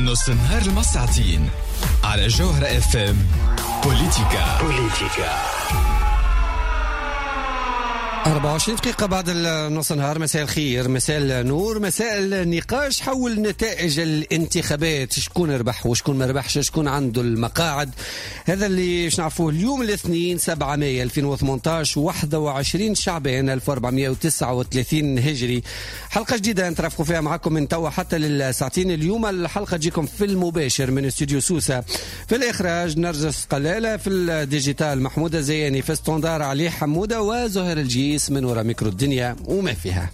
نص النهار المساعتين على جوهرة اف ام. بوليتيكا 24 دقيقة بعد نص النهار. مساء الخير، مساء النور، مساء النقاش حول نتائج الانتخابات. شكون ربح وشكون ما ربحش، شكون عنده المقاعد، هذا اللي باش نعرفوه اليوم الاثنين 7 مايو 2018 21 شعبان 1439 هجري. حلقة جديدة نترافقوا فيها معكم من توا حتى للساعتين. اليوم الحلقة تجيكم في المباشر من استوديو سوسة، في الإخراج نرجس قلالة، في الديجيتال محمودة زياني، في ستوندار علي حمودة وزهر الجيس من وراء ميكرو الدنيا وما فيها.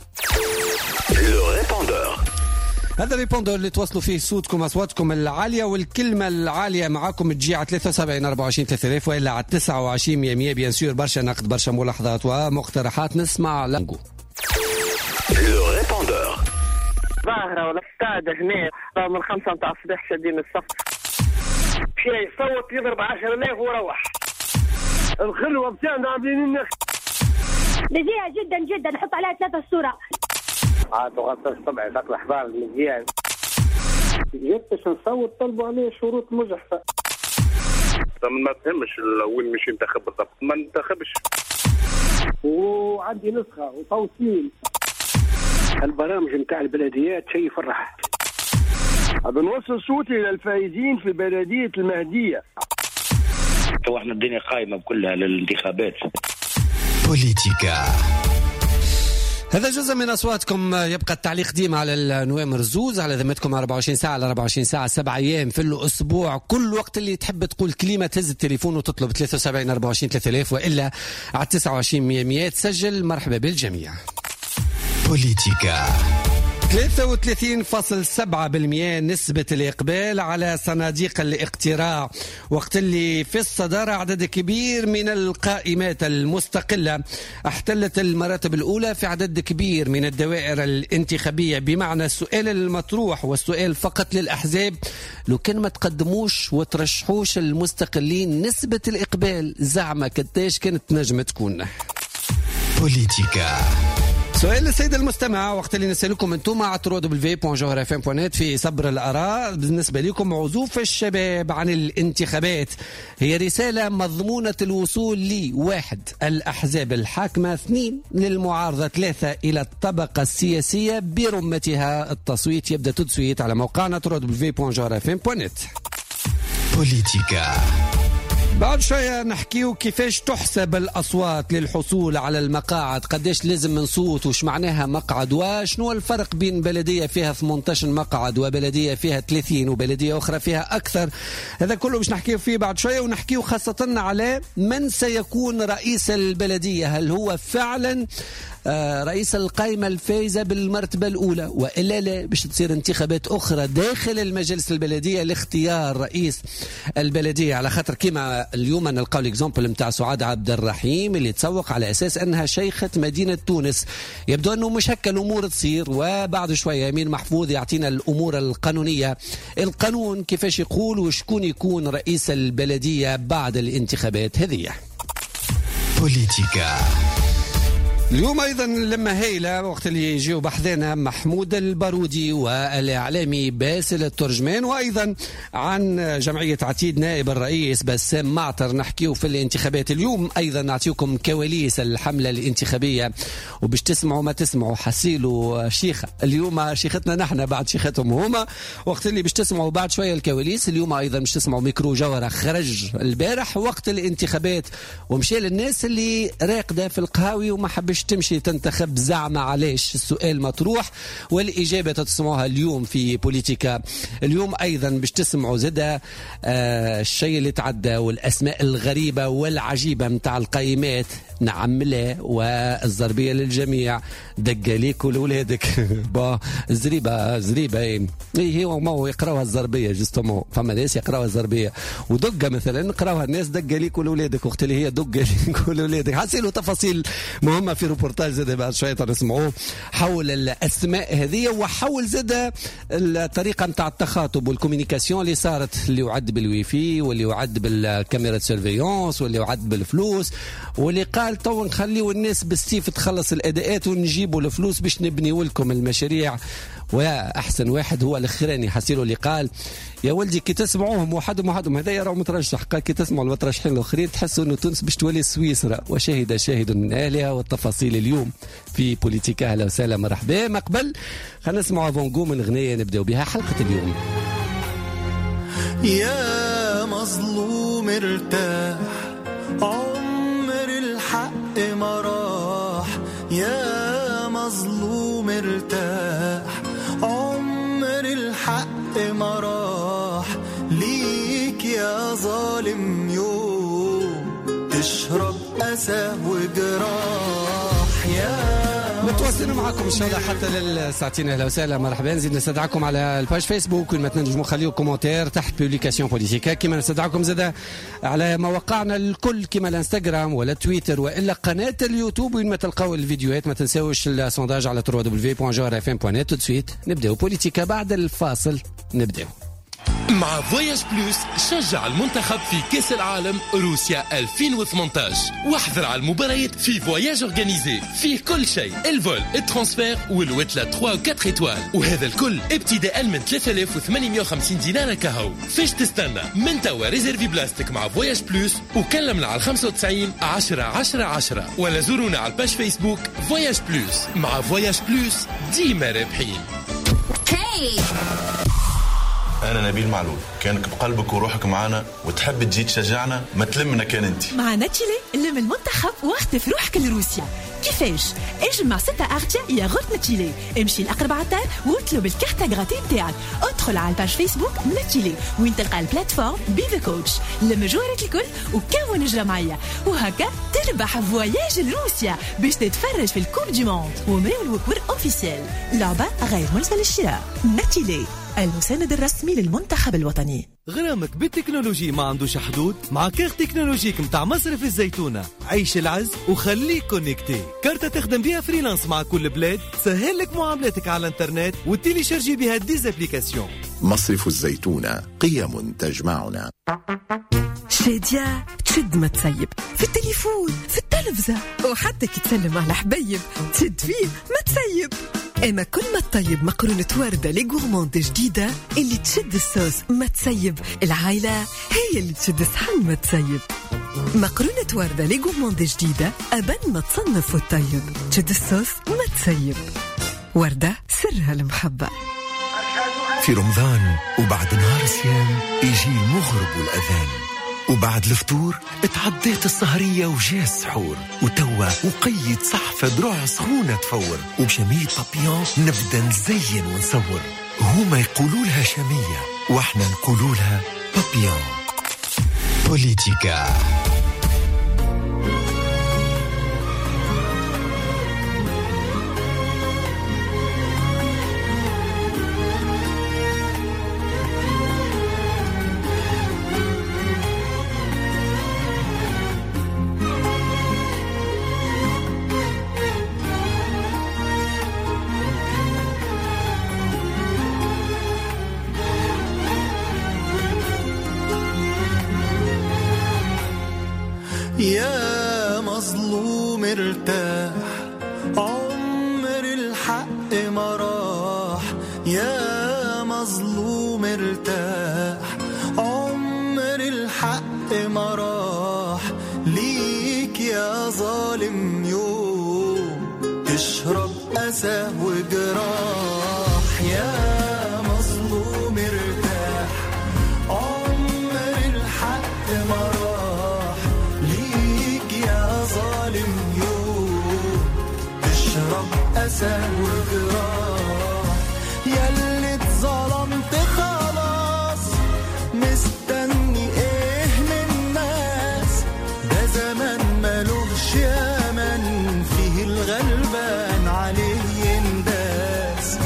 هذا الريبوندور اللي توصلوا فيه صوتكم أصواتكم العالية والكلمة العالية معاكم تجي على 73 24 3000 وإلا على 29 100 بيان سور. برشا نقد، برشا ملاحظات ومقترحات نسمع لانجو. ظاهرة ولا استاد هنا من 5 متاع الصباح شادين الصف شيء صوت يضرب 10,000 وروح. الخلوة بتاعنا عاملين مزيان جدا جدا، نحط عليها 3 صورة. تغطس طبعا تطلع حبار مزيان. جبتش نصوت طلبوا عليه شروط مزحفة. ما تهمش وين مش ينتخب بالضبط، ما ننتخبش. وعندي نسخة وتوصيل. البرامج نتاع البلديات شيء يفرح. بنوصل صوتي للفائزين في بلدية المهدية. احنا الدنيا قائمة بكلها للانتخابات. بوليتيكا. هذا جزء من أصواتكم. يبقى التعليق ديما على النوامر زوز على ذمتكم 24 ساعة على 24 ساعة 7 أيام في الأسبوع. كل وقت اللي تحب تقول كلمة تهز التليفون وتطلب 73 24 3000 وإلا على 29 100 تسجل. مرحبا بالجميع. بوليتيكا 33.7% نسبة الإقبال على صناديق الاقتراع، وقت اللي في الصدارة عدد كبير من القائمات المستقلة احتلت المراتب الأولى في عدد كبير من الدوائر الانتخابية. بمعنى السؤال المطروح والسؤال فقط للأحزاب، لو كان ما تقدموش وترشحوش المستقلين نسبة الإقبال زعما قداش كانت نجمة تكون. بوليتيكا. سؤال السيد المستمع، وقت اللي نسألكم انتم على www.johrfm.net في صبر الآراء، بالنسبة لكم عزوف الشباب عن الانتخابات هي رسالة مضمونة الوصول ل1 الأحزاب الحاكمة، 2 للمعارضة، 3 إلى الطبقة السياسية برمتها. التصويت يبدأ تدسويت على موقعنا www.johrfm.net. بوليتيكا. بعد شوية نحكيو كيفاش تحسب الأصوات للحصول على المقاعد، قداش لازم من صوت، وش معناها مقعد، وشنو الفرق بين بلدية فيها 18 مقعد وبلدية فيها 30 وبلدية أخرى فيها أكثر. هذا كله باش نحكيو فيه بعد شوية، ونحكيو خاصة على من سيكون رئيس البلدية. هل هو فعلا رئيس القائمة الفائزة بالمرتبة الأولى وإلا لا، باش تصير انتخابات أخرى داخل المجلس البلدية لاختيار رئيس البلدية. على خاطر كما اليوم نلقاو الاكزامبل متاع سعاد عبد الرحيم اللي تسوق على أساس أنها شيخة مدينة تونس. يبدو أنه مش هكا الأمور تصير، وبعد شوية يمين محفوظ يعطينا الأمور القانونية، القانون كيفاش يقول وشكون يكون رئيس البلدية بعد الانتخابات هذه. بوليتيكا. اليوم أيضا لما هيلة وقت اللي يجيو بحثنا محمود البارودي والإعلامي باسل الترجمان، وأيضا عن جمعية عتيد نائب الرئيس بسام معطر نحكيو في الانتخابات. اليوم أيضا نعطيكم كواليس الحملة الانتخابية، وباش تسمعوا ما تسمعوا حسيلوا شيخة اليوم، شيختنا نحن بعد شيختهم هما. وقت اللي باش تسمعوا بعد شوية الكواليس، اليوم أيضا باش تسمعوا ميكرو جوهرة خرج البارح وقت الانتخابات ومشي للناس اللي راقدة في القهاوي وما حبش تمشي تنتخب زعما علاش. السؤال مطروح والإجابة تسمعوها اليوم في بوليتيكا. اليوم أيضا باش تسمعوا زدا الشيء اللي تعدى والأسماء الغريبة والعجيبة متاع القائمات. نعم لا، والزربية للجميع، دق ليك ولولادك. زريبة هي وما يقراوها الزربية جستمو، فما ناس يقراوها الزربية ودقة مثلا نقراوها الناس دق ليك ولولادك، وقت اللي هي دق ليك ولولادك. حسيلوا تفاصيل مهمة في روبورتاج زاد بعد شوية نسمعوه حول الأسماء هذه، وحول زاد الطريقة متاع التخاطب والكومينيكاسيون اللي صارت، اللي يعد بالويفي واللي يعد بالكاميرا سيرفيونس واللي يعد بالفلوس، واللي قال تو نخليو الناس بالسيف تخلص الأداءات ونجيبوا الفلوس باش نبنيو لكم المشاريع وأحسن واحد هو الأخراني حسيله اللي قال يا ولدي كي تسمعوهم وحدهم هذا يرى مترشح، قال كي تسمعوا المترشحين الآخرين تحسوا أنه تونس باش تولي سويسرا. وشهد شاهد من أهلها، والتفاصيل اليوم في بوليتيكا. أهلا وسهلا مرحبا. ما قبل خلينا نسمعوا فونغو من أغنية نبدأ بها حلقة اليوم. يا مظلوم ارتاح، عمر الحق ما راح. يا مظلوم ارتاح، عمر الحق ما راح. ليك يا ظالم يوم تشرب أسى وجراح. يا متواصلين معكم ان شاء الله حتى للساعتين. اهلا وسهلا مرحبا. نزيد نستدعكم على الباج فيسبوك، وين ما تنجموا خليوا كومنتير تحت بوبليكاسيون بوليتيكا. كما نستدعكم زاده على مواقعنا الكل كما الانستغرام ولا تويتر والا قناه اليوتيوب، وين ما تلقاو الفيديوهات. ما تنساوش السونداج على www.johrfm.net. تو سويت نبداو بوليتيكا بعد الفاصل. نبداو مع فواياج بلوس. شجع المنتخب في كأس العالم روسيا 2018 واحضر على المباريات في فواياج اورغانيزي. فيه كل شيء، الفول، الترانسفير والوتلة 3 و 4 ايتوال، وهذا الكل ابتداء من 3850 دينار كهو. فيش تستنى؟ من توا ريزيرفي بلاستيك مع فواياج بلوس، وكلمنا على 95 10 10 10 ولا زورونا على الباج فيسبوك فواياج بلوس. مع فواياج بلوس ديما رابحين. أنا نبيل معلول. كانك بقلبك وروحك معنا وتحب تجي تشجعنا، ما تلمنا كان انت مع ناتشيلي. لم المنتخب واختف روحك لروسيا. كيفاش؟ اجمع 6 أغتية يا غرت ناتشيلي. امشي لأقرب عطار واطلب الكارتة غراتي نتاعك. ادخل على الباج فيسبوك ناتشيلي وين تلقى البلاتفورم بي ذا كوتش. لما جوارات الكل وكون الجمعية، وهكا تربح فواياج لروسيا باش تتفرج في الكوب دي موند. ومراو الوكور اوفيسيال. لعبة غير ملزمة للشراء. ناتشيلي المساند الرسمي للمنتخب الوطني. غرامك بالتكنولوجي ما عندوش حدود. مع كارت تكنولوجيك متاع مصرف الزيتونة عيش العز وخليك كونيكتي. كارتة تخدم بها فريلانس مع كل بلاد، تسهل لك معاملاتك على الانترنت وتيليشارجي بها ديزابليكاسيون. مصرف الزيتونة، قيم تجمعنا. شادية تشد ما تسيب في التليفون، في التلفزة، وحتى كي تسلم على حبيب تشد فيه ما تسيب. أما كل ما تطيب مقرونة وردة لي غورماند جديدة اللي تشد الصوص ما تسيب. العائلة هي اللي تشد الصحن ما تسيب. مقرونة وردة لي غورماند جديدة أبن ما تصنف وتطيب، تشد الصوص ما تسيب. وردة سرها المحبة. في رمضان وبعد نهار صيام يجي المغرب والأذان، وبعد الفطور اتعديت السهرية وجاء السحور، وتوا وقيد صحفة دروع سخونة تفور، وبشمية بابيون نبدأ نزين ونصور. هما يقولوا لها شامية واحنا نقولوا لها بابيون. بوليتيكا. يا مظلوم ارتاح، عمر الحق ما راح. يا مظلوم ارتاح، عمر الحق ما راح. ليك يا ظالم يوم تشرب أسى وجراح. يا مظلوم ارتاح، عمر الحق ما راح. أسى وجراح. ياللي اتظلمت خلاص مستني ايه من الناس؟ ده زمان ملوش يمن فيه الغلبان عليه ينداس.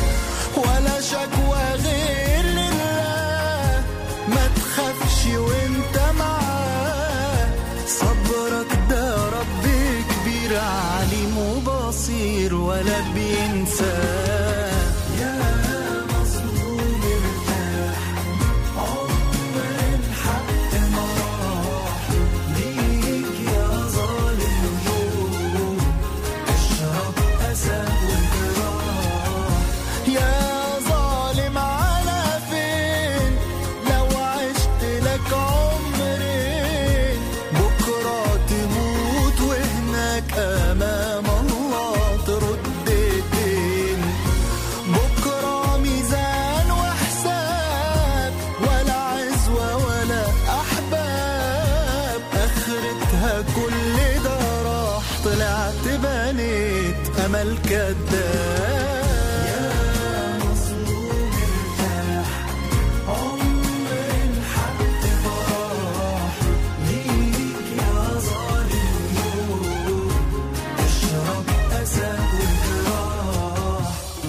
الكذاب. يا مظلوم ارتاح، عمر الحق براح ليك يا ظالم يوم اشرب أسى وجراح.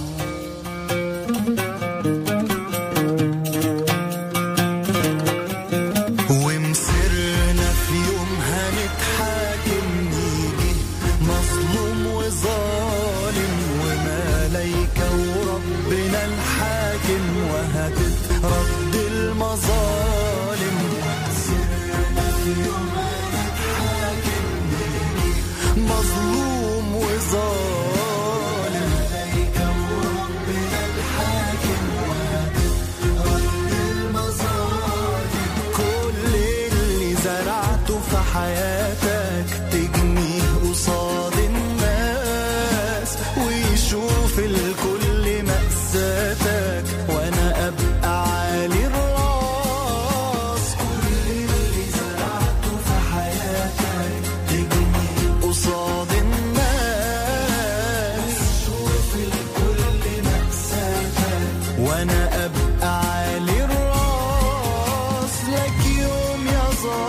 ومسرنا في يوم هنتحاكم نيجي مظلوم وظالم وملايكة وربنا الحاكم وهتترد المظالم. ومسرنا في يوم هنتحاكم نيجي مظلوم وظالم ملايكة وربنا الحاكم وهتترد المظالم. كل اللي زرعته في حياتك تجنيه قصاد الناس ويشوف الكل مأساتك وانا ابقى عالي الراس. كل اللي زرعته في حياتك تجنيه قصاد الناس ويشوف الكل مأساتك وانا ابقى عالي الراس. لك يوم يا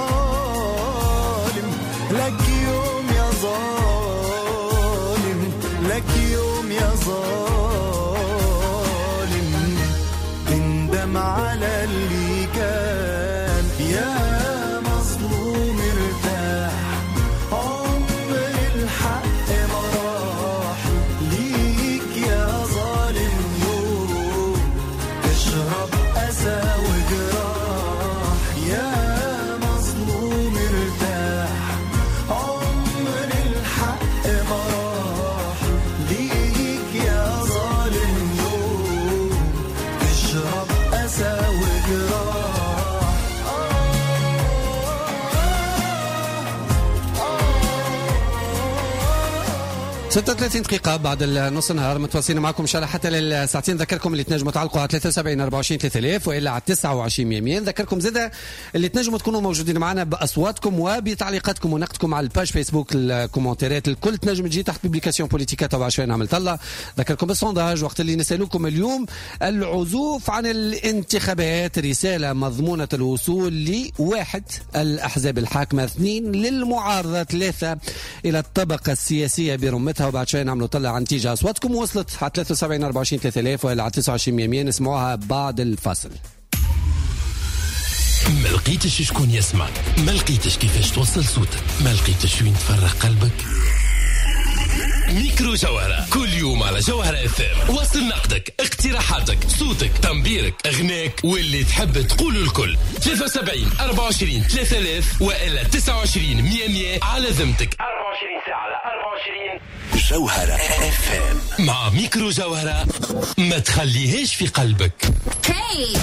ظالم، لك يوم يا ظالم، لك يوم يا ظالم تندم على اللي كان. يا مظلوم ارتاح، عمر الحق براح ليك يا ظالم يوم اشرب أسى وجراح. يا مظلوم ارتاح، عمر الحق براح ليك يا ظالم يوم اشرب أسى وجراح. 36 دقيقة بعد نص النهار متواصلين معكم إن شاء الله حتى للساعتين. ذكركم اللي تنجموا تعلقوا على 73 24 3000 وإلا على 29 100. ذكركم زادة اللي تنجموا تكونوا موجودين معنا بأصواتكم وبتعليقاتكم ونقدكم على الباج فيسبوك. الكومنتات الكل تنجم تجي تحت بوبليكاسيون بوليتيكا تبع شوية عملت الله. ذكركم بالسونداج وقت اللي نسألوكم اليوم العزوف عن الانتخابات، رسالة مضمونة الوصول لواحد الأحزاب الحاكمة، 2 للمعارضة، 3 إلى الطبقة السياسية برمتها. وبعد شوي نعملوا طلع عن نتيجة أصواتكم وصلت على 73 24 3000 وإلى على 29 100. نسمعوها بعد الفاصل. ما لقيتش شكون يسمع، ما لقيتش كيفاش توصل صوتك، ما لقيتش وين تفرغ قلبك. ميكرو جوهرة كل يوم على جوهرة FM. وصل نقدك، اقتراحاتك، صوتك، تنبيرك، اغناك واللي تحب تقول الكل. 73 24 3000 وإلا 29 100 على ذمتك. 24 ساعة على 24 جوهرة FM. مع ميكرو جوهرة ما تخليهاش في قلبك. هاي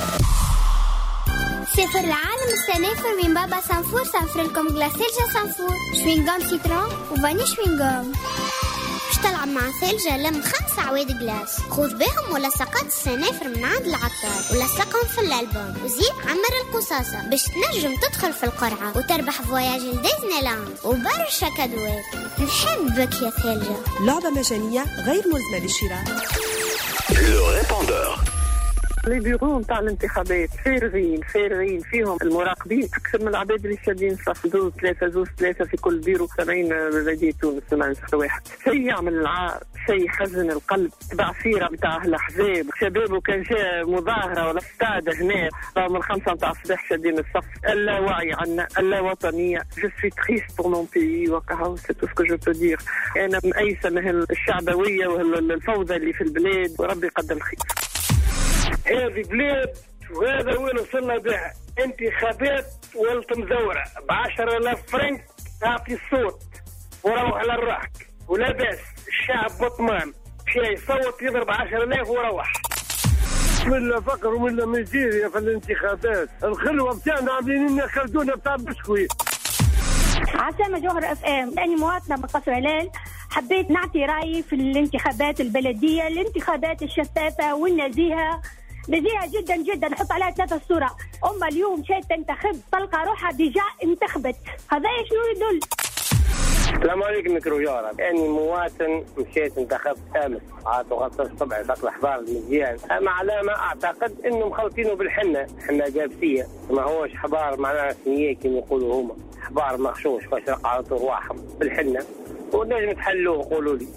سافر العالم السنافر من بابا سانفور. سافر لكم جلاسيلجا سانفور، شوينغام سيترون وفاني شوينغام. باش تلعب مع ثلجة لم 5 عواد جلاس. خذ بهم ملصقات السنافر من عند العطار ولصقهم في الألبوم وزيد عمر القصاصة باش تنجم تدخل في القرعة وتربح فواياج لديزني لاند وبرشا كادوات. نحبك يا ثلجة. لعبة مجانية غير ملزمة للشراء. لو ريبوندور. لي بيرو نتاع الانتخابات فارغين فيهم المراقبين اكثر من العباد اللي شادين صف زوز ثلاثه في كل بيرو. 70 بلديه تونس ما نسخ واحد. شيء يعمل العار، شيء يحزن القلب. بعثيره نتاع الاحزاب شباب وكان جاء مظاهره ولا استاد هنا من 5 نتاع الصباح شادين الصف. اللا وعي عنا، اللا وطنيه. جو سوي تريست بور مون بيي وكاو سي تو سكو جو بو دير. انا مأيسه من الشعبويه والفوضى اللي في البلاد وربي يقدم الخير. هذه بلاد وهذا وين وصلنا بها. انتخابات ولت مزورة ب10,000 فرنك تعطي الصوت وروح على الراحك ولا باس. الشعب بطمان شيء يصوت يضرب 10,000 وروح. من فقر ومن ميزيريا في الانتخابات. الخلوة بتاعنا عاملين لنا خلدونا بتاع بسكويت. عسامة جوهر FM، لأني مواطنة من قصر علال. حبيت نعطي رأيي في الانتخابات البلدية، الانتخابات الشفافة والنزيهة جدا جدا. نحط عليها 3 صورة. اليوم شايف تنتخب تلقى روحها ديجا انتخبت. هذا شنو يدل؟ السلام عليكم ميكروجارة. أنا مواطن مشيت انتخبت أمس عاد غطس طبعا داك الأحبار المزيان، أما على ما أعتقد إنه مخلطينه بالحنة، حنة جابسية، ما هوش حبار معناها سنية كما يقولوا هما، حبار مغشوش فاشرق على رواحهم بالحنة، ونجم تحلوه قولوا لي.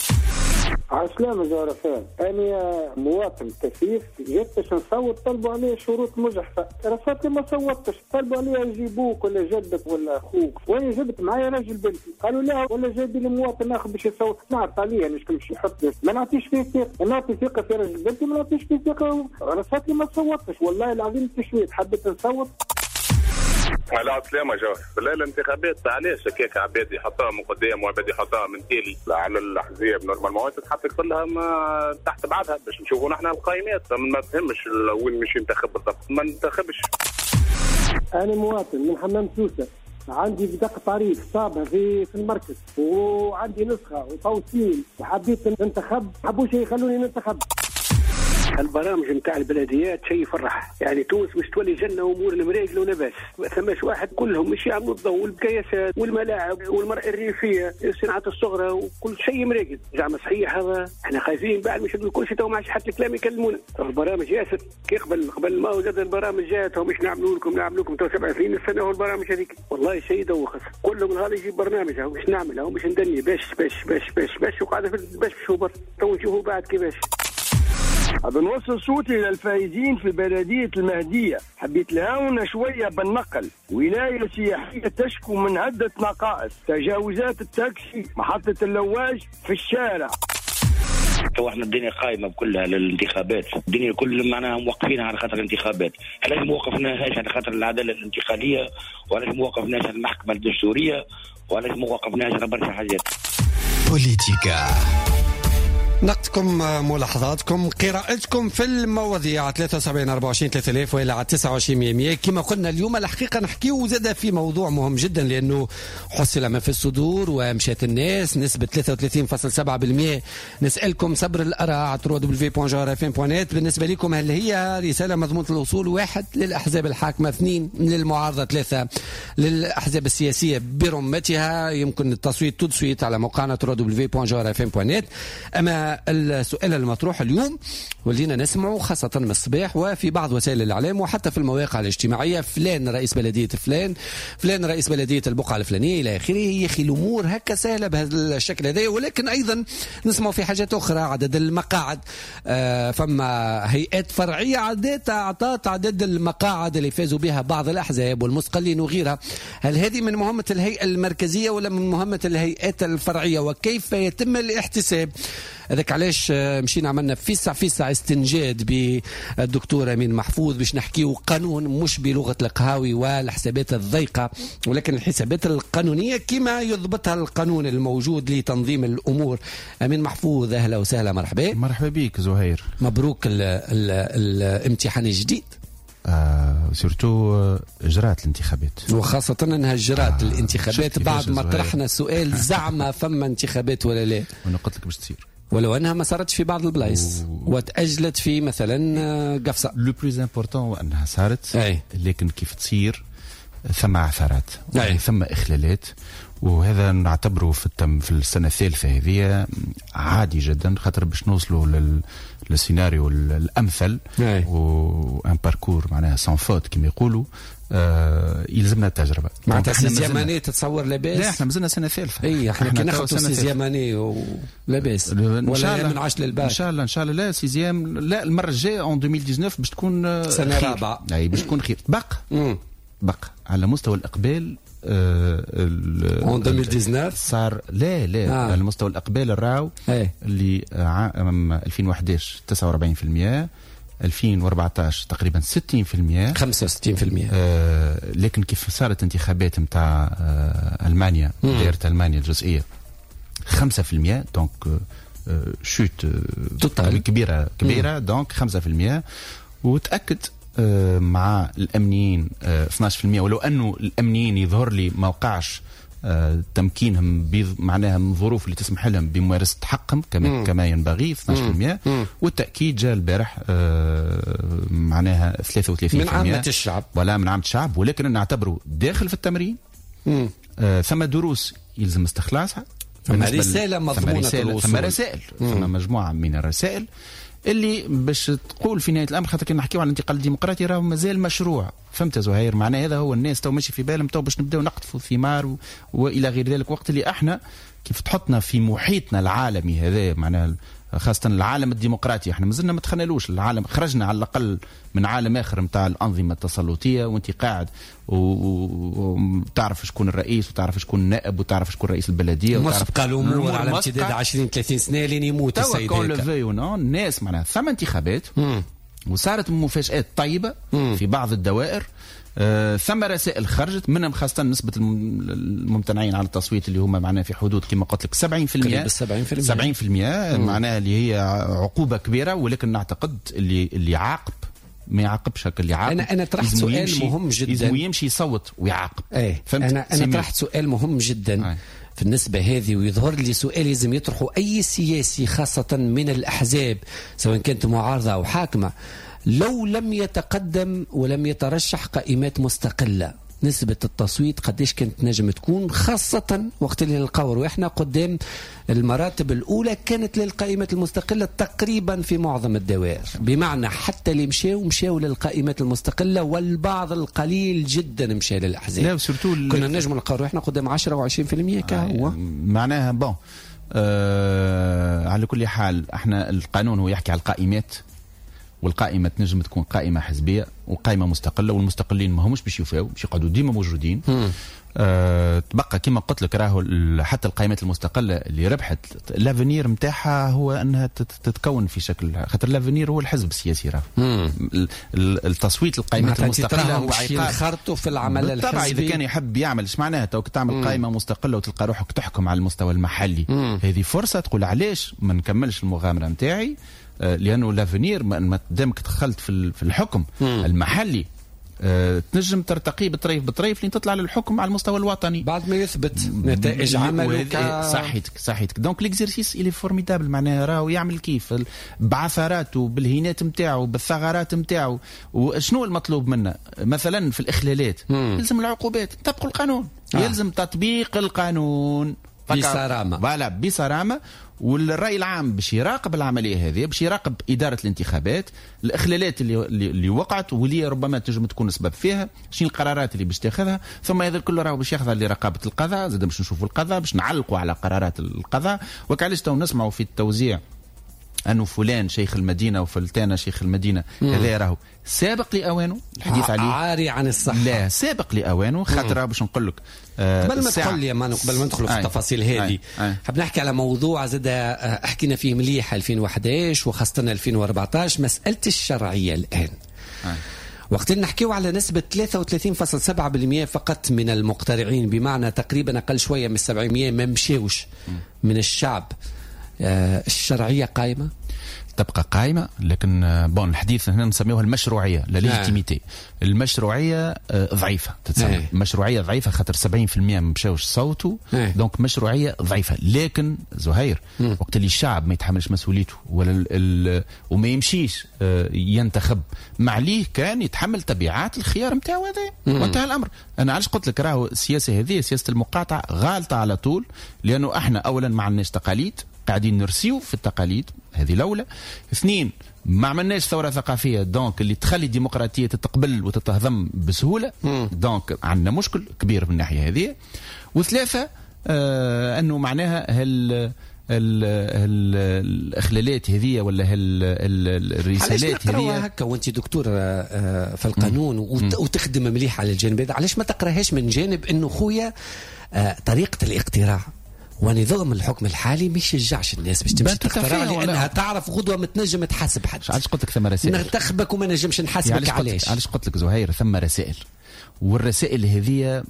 عسلامة زهرفان، أنا مواطن كثيف جيت باش نصوت طلبوا عليه شروط مجحفة، رفضت ما صوتش، طلبوا عليه يجيبوك ولا جدك ولا أخوك، وأنا جبت معايا راجل بنتي، قالوا لا ولا جايبي لي مواطن آخر باش يصوت، نعرف عليه مش كل شيء يحط ما نعطيش فيه ثقة، نعطي ثقة في راجل بنتي ما نعطيش فيه ثقة، رفضت ما صوتش، والله العظيم تشويت حبيت نصوت. على عسلامة جوهر. بالله الانتخابات علاش هكاك عباد يحطوها من قدام وعباد يحطوها من تالي على الاحزاب نورمالمون تتحط كلها ما تحت بعضها باش نشوفوا نحن القائمات، ما فهمش وين مش ينتخب بالضبط، ما ننتخبش. أنا مواطن من حمام سوسة، عندي بطاقة تعريف صابها في المركز وعندي نسخة وتوصيل وحبيت ننتخب، حبوش يخلوني ننتخب. البرامج نتاع البلديات شيء يفرح، يعني تونس مش تولي جنة وامور المراجل ونباش، ما ثماش واحد كلهم مش يعملوا الضوء والمكيسات والملاعب والمرأة الريفية الصناعات الصغرى وكل شيء مراجل، زعما صحيح هذا احنا خايفين بعد مش نقول كل شيء تو ما عادش حتى الكلام يكلمونا، البرامج ياسر كي قبل ما زاد البرامج جات مش نعملوا لكم تو 7 سنين السنة والبرامج هذيك والله شيء يدوخ، كل نهار يجيب برنامج هو مش نعمل هو مش ندني باش وقاعدة باش شوبر تو نشوفوا بعد كيفاش. بنوصل صوتي للفائزين في بلدية المهدية، حبيت لهاونا شوية بالنقل، ولاية سياحية تشكو من عدة نقائص، تجاوزات التاكسي، محطة اللواج في الشارع. تو احنا الدنيا قائمة كلها للانتخابات، الدنيا كل معناها موقفينها على خاطر الانتخابات، علاش موقفناهاش على خاطر العدالة الانتقالية، وعلاش موقفناش على المحكمة الدستورية، وعلاش موقفناش على برشا حاجات. بوليتيكا. نقدكم ملاحظاتكم قراءتكم في المواضيع 73 24 3000 وإلى على 29 100. كما قلنا اليوم الحقيقة نحكيو زاد في موضوع مهم جدا لأنه حصل ما في الصدور ومشات الناس نسبة 33.7%. نسألكم صبر الآراء على www.jarfm.net. بالنسبة لكم هل هي رسالة مضمونة الوصول 1 للأحزاب الحاكمة، 2 للمعارضة، 3 للأحزاب السياسية برمتها؟ يمكن التصويت تدسويت على موقعنا www.jarfm.net. أما السؤال المطروح اليوم ولينا نسمعه خاصة من الصباح وفي بعض وسائل الإعلام وحتى في المواقع الاجتماعية، فلان رئيس بلدية فلان رئيس بلدية البقعة الفلانية إلى آخره. يا أخي الأمور هكا سهلة بهذا الشكل هذا، ولكن أيضا نسمع في حاجات أخرى. عدد المقاعد، فما هيئات فرعية أعطت عدد المقاعد اللي فازوا بها بعض الأحزاب والمستقلين وغيرها. هل هذه من مهمة الهيئة المركزية ولا من مهمة الهيئات الفرعية؟ وكيف يتم الاحتساب؟ هذاك علاش مشينا عملنا فيسع استنجاد بالدكتور أمين محفوظ باش نحكيو قانون مش بلغة القهاوي والحسابات الضيقة، ولكن الحسابات القانونية كما يضبطها القانون الموجود لتنظيم الأمور. أمين محفوظ أهلا وسهلا، مرحبا بك زهير. مبروك الامتحان الجديد. سورتو اجراءات الانتخابات، وخاصة انها اجراءات الانتخابات بعد ما طرحنا السؤال زعما فما انتخابات ولا لا، وانا قلت لك باش تصير ولو انها ما صارتش في بعض البلايص وتأجلت في مثلا قفصة. لو بلوز امبورطون هو انها صارت، لكن كيف تصير ثم عثرات ثم اخلالات، وهذا نعتبره في السنة الثالثة هذه عادي جدا، خاطر باش نوصلوا للسيناريو الأمثل وان باركور معناها سان فوت كما يقولوا. يلزمنا التجربة. معناتها سيزياماني تتصور لاباس؟ لا احنا مازلنا سنة ثالثة. اي احنا كي ناخذ سيزياماني ولاباس ولا من 10 للباء ان شاء الله. لا سيزيام لا، المرة الجاية 2019 باش تكون سنة رابعة، اي باش تكون خير. بقى على مستوى الإقبال 2019 صار لا على مستوى الإقبال الراو اللي عام 2011 49%، 2014 تقريبا 60%، 65%. لكن كيف صارت انتخابات نتاع ألمانيا، دائرة ألمانيا الجزئية 5%، دونك شوت كبيرة دونك 5%. وتأكد مع الأمنيين 12%، ولو أنه الأمنيين يظهر لي ما وقعش تمكينهم معناها من الظروف اللي تسمح لهم بممارسة حقهم كما ينبغي 12%. والتأكيد جاء البارح معناها 33% من عامة الشعب، ولا من عامة الشعب، ولكن نعتبره داخل في التمرين ثم دروس يلزم استخلاصها، ثم رسالة مضمونة ثم رسائل، ثم مجموعة من الرسائل اللي باش تقول في نهاية الأمر، خاطر كي نحكيو على الانتقال الديمقراطي راهو مازال مشروع. فهمت زهير؟ معناه هذا هو الناس تو ماشي في بالهم تو باش نبداو نقطفوا الثمار والى غير ذلك، وقت اللي احنا كيف تحطنا في محيطنا العالمي هذا، معناه خاصة العالم الديمقراطي احنا مازلنا ما دخلنالوش العالم، خرجنا على الأقل من عالم آخر نتاع الأنظمة التسلطية، وانت قاعد وتعرف شكون الرئيس وتعرف شكون النائب وتعرف شكون رئيس البلدية، مسبقة الأمور على امتداد 20-30 سنة لين يموت السيد هيك. الناس معناها ثم انتخابات وصارت مفاجآت طيبة في بعض الدوائر. ثم رسائل خرجت منهم، خاصة نسبة الممتنعين على التصويت اللي هم معناها في حدود كما قلت لك 70%. معناها اللي هي عقوبة كبيرة، ولكن نعتقد اللي عاقب ما يعاقبش هكا، اللي عاقب أنا طرحت سؤال مهم جدا، يمشي يصوت ويعاقب. أنا طرحت سؤال مهم جدا في النسبة هذه، ويظهر لي سؤال لازم يطرحه أي سياسي خاصة من الأحزاب سواء كانت معارضة أو حاكمة. لو لم يتقدم ولم يترشح قائمات مستقلة، نسبة التصويت قديش كانت نجم تكون، خاصة وقت اللي نلقاو واحنا قدام المراتب الأولى كانت للقائمات المستقلة تقريبا في معظم الدوائر، بمعنى حتى اللي مشاو للقائمات المستقلة، والبعض القليل جدا مشى للأحزاب. كنا نجم نلقاو احنا قدام 10 و 20% كهو. معناها بون على كل حال احنا القانون هو يحكي على القائمات، والقائمة تنجم تكون قائمة حزبية وقائمة مستقلة، والمستقلين ما همش باش يوفاو، باش يقعدوا ديما موجودين. تبقى كما قلت لك راهو حتى القائمات المستقلة اللي ربحت لافنير نتاعها هو انها تتكون في شكل، خاطر لافنير هو الحزب السياسي راهو. التصويت القائمات المستقلة هو عقاب في العمل الحزبي. طبعا اذا كان يحب يعمل ايش معناها تو تعمل قائمة مستقلة وتلقى روحك تحكم على المستوى المحلي، هذه فرصة تقول علاش ما نكملش المغامرة نتاعي، لأنه لافنير ما دامك دخلت في الحكم المحلي تنجم ترتقي بطريف لين تطلع للحكم على المستوى الوطني بعد ما يثبت نتائج عملك. صحيتك دونك ليكزيرسيس إلي فورميدابل، معناها راهو يعمل كيف بعثراته بالهينات نتاعو بالثغرات نتاعو. وشنو المطلوب منا مثلا في الإخلالات؟ يلزم العقوبات، طبقوا القانون، يلزم تطبيق القانون بصرامة. والرأي العام باش يراقب العملية هذه، باش يراقب إدارة الانتخابات، الإخلالات اللي وقعت واللي ربما تنجم تكون سبب فيها، شنو القرارات اللي باش تاخذها، ثم هذا كله راهو باش ياخذها لرقابة القضاء، زاد باش نشوفوا القضاء، باش نعلقوا على قرارات القضاء. وكعلاش تو نسمعوا في التوزيع أنه فلان شيخ المدينة وفلتانة شيخ المدينة، هذا راهو سابق لأوانه الحديث عليه، عاري عن الصحة. لا سابق لأوانه، خاطر باش نقول لك قبل ما تقول لي ما قبل ما ندخل في التفاصيل هذه، حاب نحكي على موضوع زاد حكينا فيه مليح 2011 وخاصة 2014، مسألة الشرعية الآن. وقت نحكيو على نسبة 33.7% فقط من المقترعين، بمعنى تقريبا أقل شوية من 700 ما مشيوش من الشعب. الشرعية قائمة؟ تبقى قائمة، لكن بون الحديث هنا نسميوها المشروعية، لا ليجيتيميتي. المشروعية ضعيفة تتسمى، مشروعية ضعيفة خاطر 70% ما مشاوش صوتوا، دونك مشروعية ضعيفة. لكن زهير وقت اللي الشعب ما يتحملش مسؤوليته وما يمشيش ينتخب، معليه كان يتحمل تبعات الخيار نتاعو هذا، وانتهى الأمر. أنا علاش قلت لك راهو السياسة هذه سياسة المقاطعة غالطة على طول، لأنه احنا أولا ما عندناش تقاليد، قاعدين نرسيو في التقاليد، هذه الأولى. اثنين، ما عملناش ثورة ثقافية دونك اللي تخلي الديمقراطية تتقبل وتتهضم بسهولة، دونك عندنا مشكل كبير من الناحية هذه. وثلاثة أنه معناها الإخلالات هذه ولا الرسالات هذه هكا وانت دكتور في القانون وتخدم مليح على الجانب هذا، علاش ما تقراهاش من جانب انه خويا طريقة الاقتراع ونظام الحكم الحالي ما يشجعش الناس باش تمشي تخترع، لانها تعرف غدوه ما تنجم تحاسب حد. علاش قلت لك ثم رسائل ننتخبك وما نجمش نحاسبك؟ علاش قلت لك زهير ثم رسائل، والرسائل هذه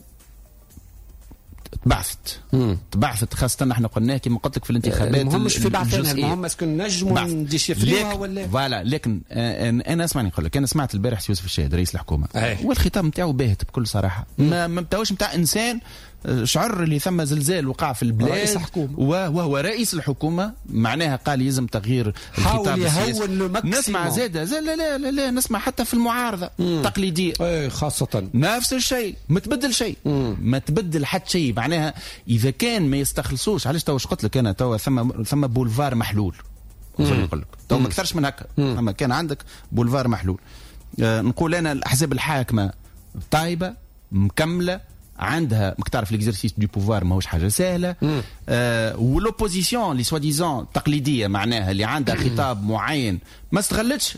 تبعثت خاصة احنا قلناه كما قلت لك في الانتخابات، مش في بعثنا، المهم اسكن نجموا نديشفريوها ولا فوالا. لكن انا اسمعني نقول لك، انا سمعت البارح يوسف الشاهد رئيس الحكومة والخطاب نتاعو باهت بكل صراحة، ما بتاوش نتاع انسان شعر اللي ثم زلزال وقع في البلاد وهو رئيس الحكومة، معناها قال يلزم تغيير الخطاب السياسي. نسمع زادة لا نسمع حتى في المعارضة التقليدية خاصة نفس الشيء، ما تبدل شيء، ما تبدل حتى شيء. معناها إذا كان ما يستخلصوش، علاش تو قلت لك أنا تو ثم بولفار محلول، نقول لك تو ما اكثرش من هكا، اما كان عندك بولفار محلول. نقول انا الاحزاب الحاكمه طيبه مكمله، عندها مك تعرف ليكزرسيس دو بوفوار ماهوش حاجه سهله. ولوبوزيسيون اللي سوا ديزون تقليديه معناها اللي عندها خطاب معين ما استغلتش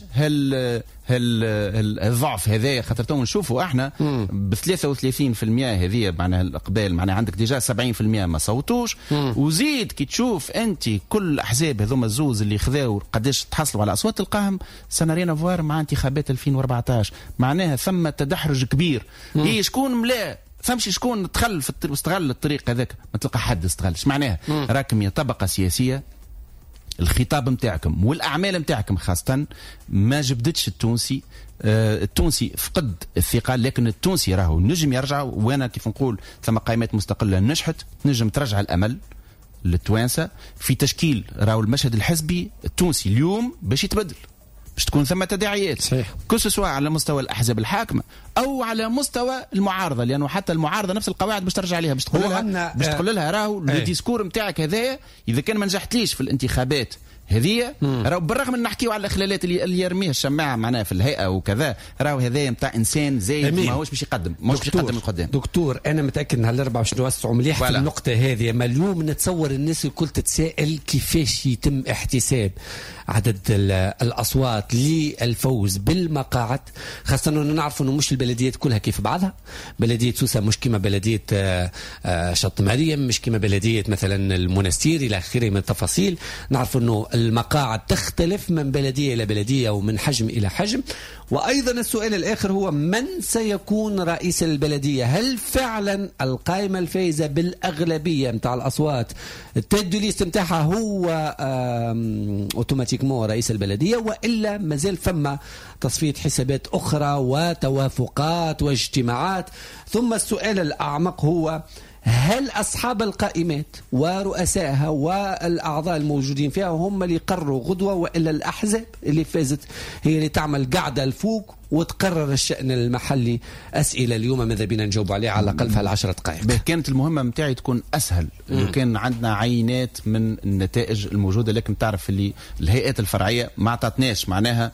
الضعف هذا، خاطر تو نشوفوا احنا ب 33% هذه معناها الاقبال، معناها عندك ديجا 70% ما صوتوش، وزيد كي تشوف انت كل الاحزاب هذوما الزوز اللي خذاو قداش تحصلوا على اصوات تلقاهم سنارينا فوار مع انتخابات 2014، معناها ثم تدحرج كبير. هي شكون ملا فهمش شكون دخل في واستغل الطريق هذاك، ما تلقى حد استغلش. معناها راكم يا طبقه سياسيه الخطاب نتاعكم والاعمال نتاعكم خاصه ما جبدتش التونسي. التونسي فقد الثقه، لكن التونسي راهو نجم يرجع. وانا كيف نقول ثم قائمات مستقله نجحت، نجم ترجع الامل للتوانسه في تشكيل راهو المشهد الحزبي التونسي اليوم باش يتبدل، باش تكون ثم تداعيات سواء على مستوى الاحزاب الحاكمه او على مستوى المعارضه، لانه حتى المعارضه نفس القواعد باش ترجع عليها، باش تقول لها راهو الديسكور نتاعك هذا اذا كان ما نجحتليش في الانتخابات هذه، راهو بالرغم من نحكيو على الاخلالات اللي يرميها الشماعه معناها في الهيئه وكذا، راهو هذا نتاع انسان زايد ماهوش باش يقدم، ماهوش باش يقدم القدام. دكتور انا متاكد ان هالاربعه باش نوسعوا مليح في النقطه هذه. ما اليوم نتصور الناس الكل تتساءل كيفاش يتم احتساب عدد الاصوات للفوز بالمقاعد، خاصه انه نعرف انه مش البلديات كلها كيف بعضها. بلديه سوسه مش كما بلديه شط مريم، مش كما بلديه مثلا المنستير الى اخره من التفاصيل. نعرف انه المقاعد تختلف من بلديه الى بلديه ومن حجم الى حجم. وايضا السؤال الاخر هو من سيكون رئيس البلديه؟ هل فعلا القائمه الفائزه بالاغلبيه نتاع الاصوات التيد ليست نتاعها هو اوتوماتيكمون رئيس البلديه، والا مازال فما تصفيه حسابات اخرى وتوافقات واجتماعات؟ ثم السؤال الاعمق هو هل أصحاب القائمات ورؤسائها والأعضاء الموجودين فيها هم اللي يقرروا غدوة، وإلا الأحزاب اللي فازت هي اللي تعمل قاعدة الفوق وتقرر الشأن المحلي؟ أسئلة اليوم ماذا بينا نجاوب عليها على الأقل في 10 دقائق. كانت المهمة متاعي تكون أسهل لو كان عندنا عينات من النتائج الموجودة، لكن تعرف اللي الهيئات الفرعية ما عطتناش معناها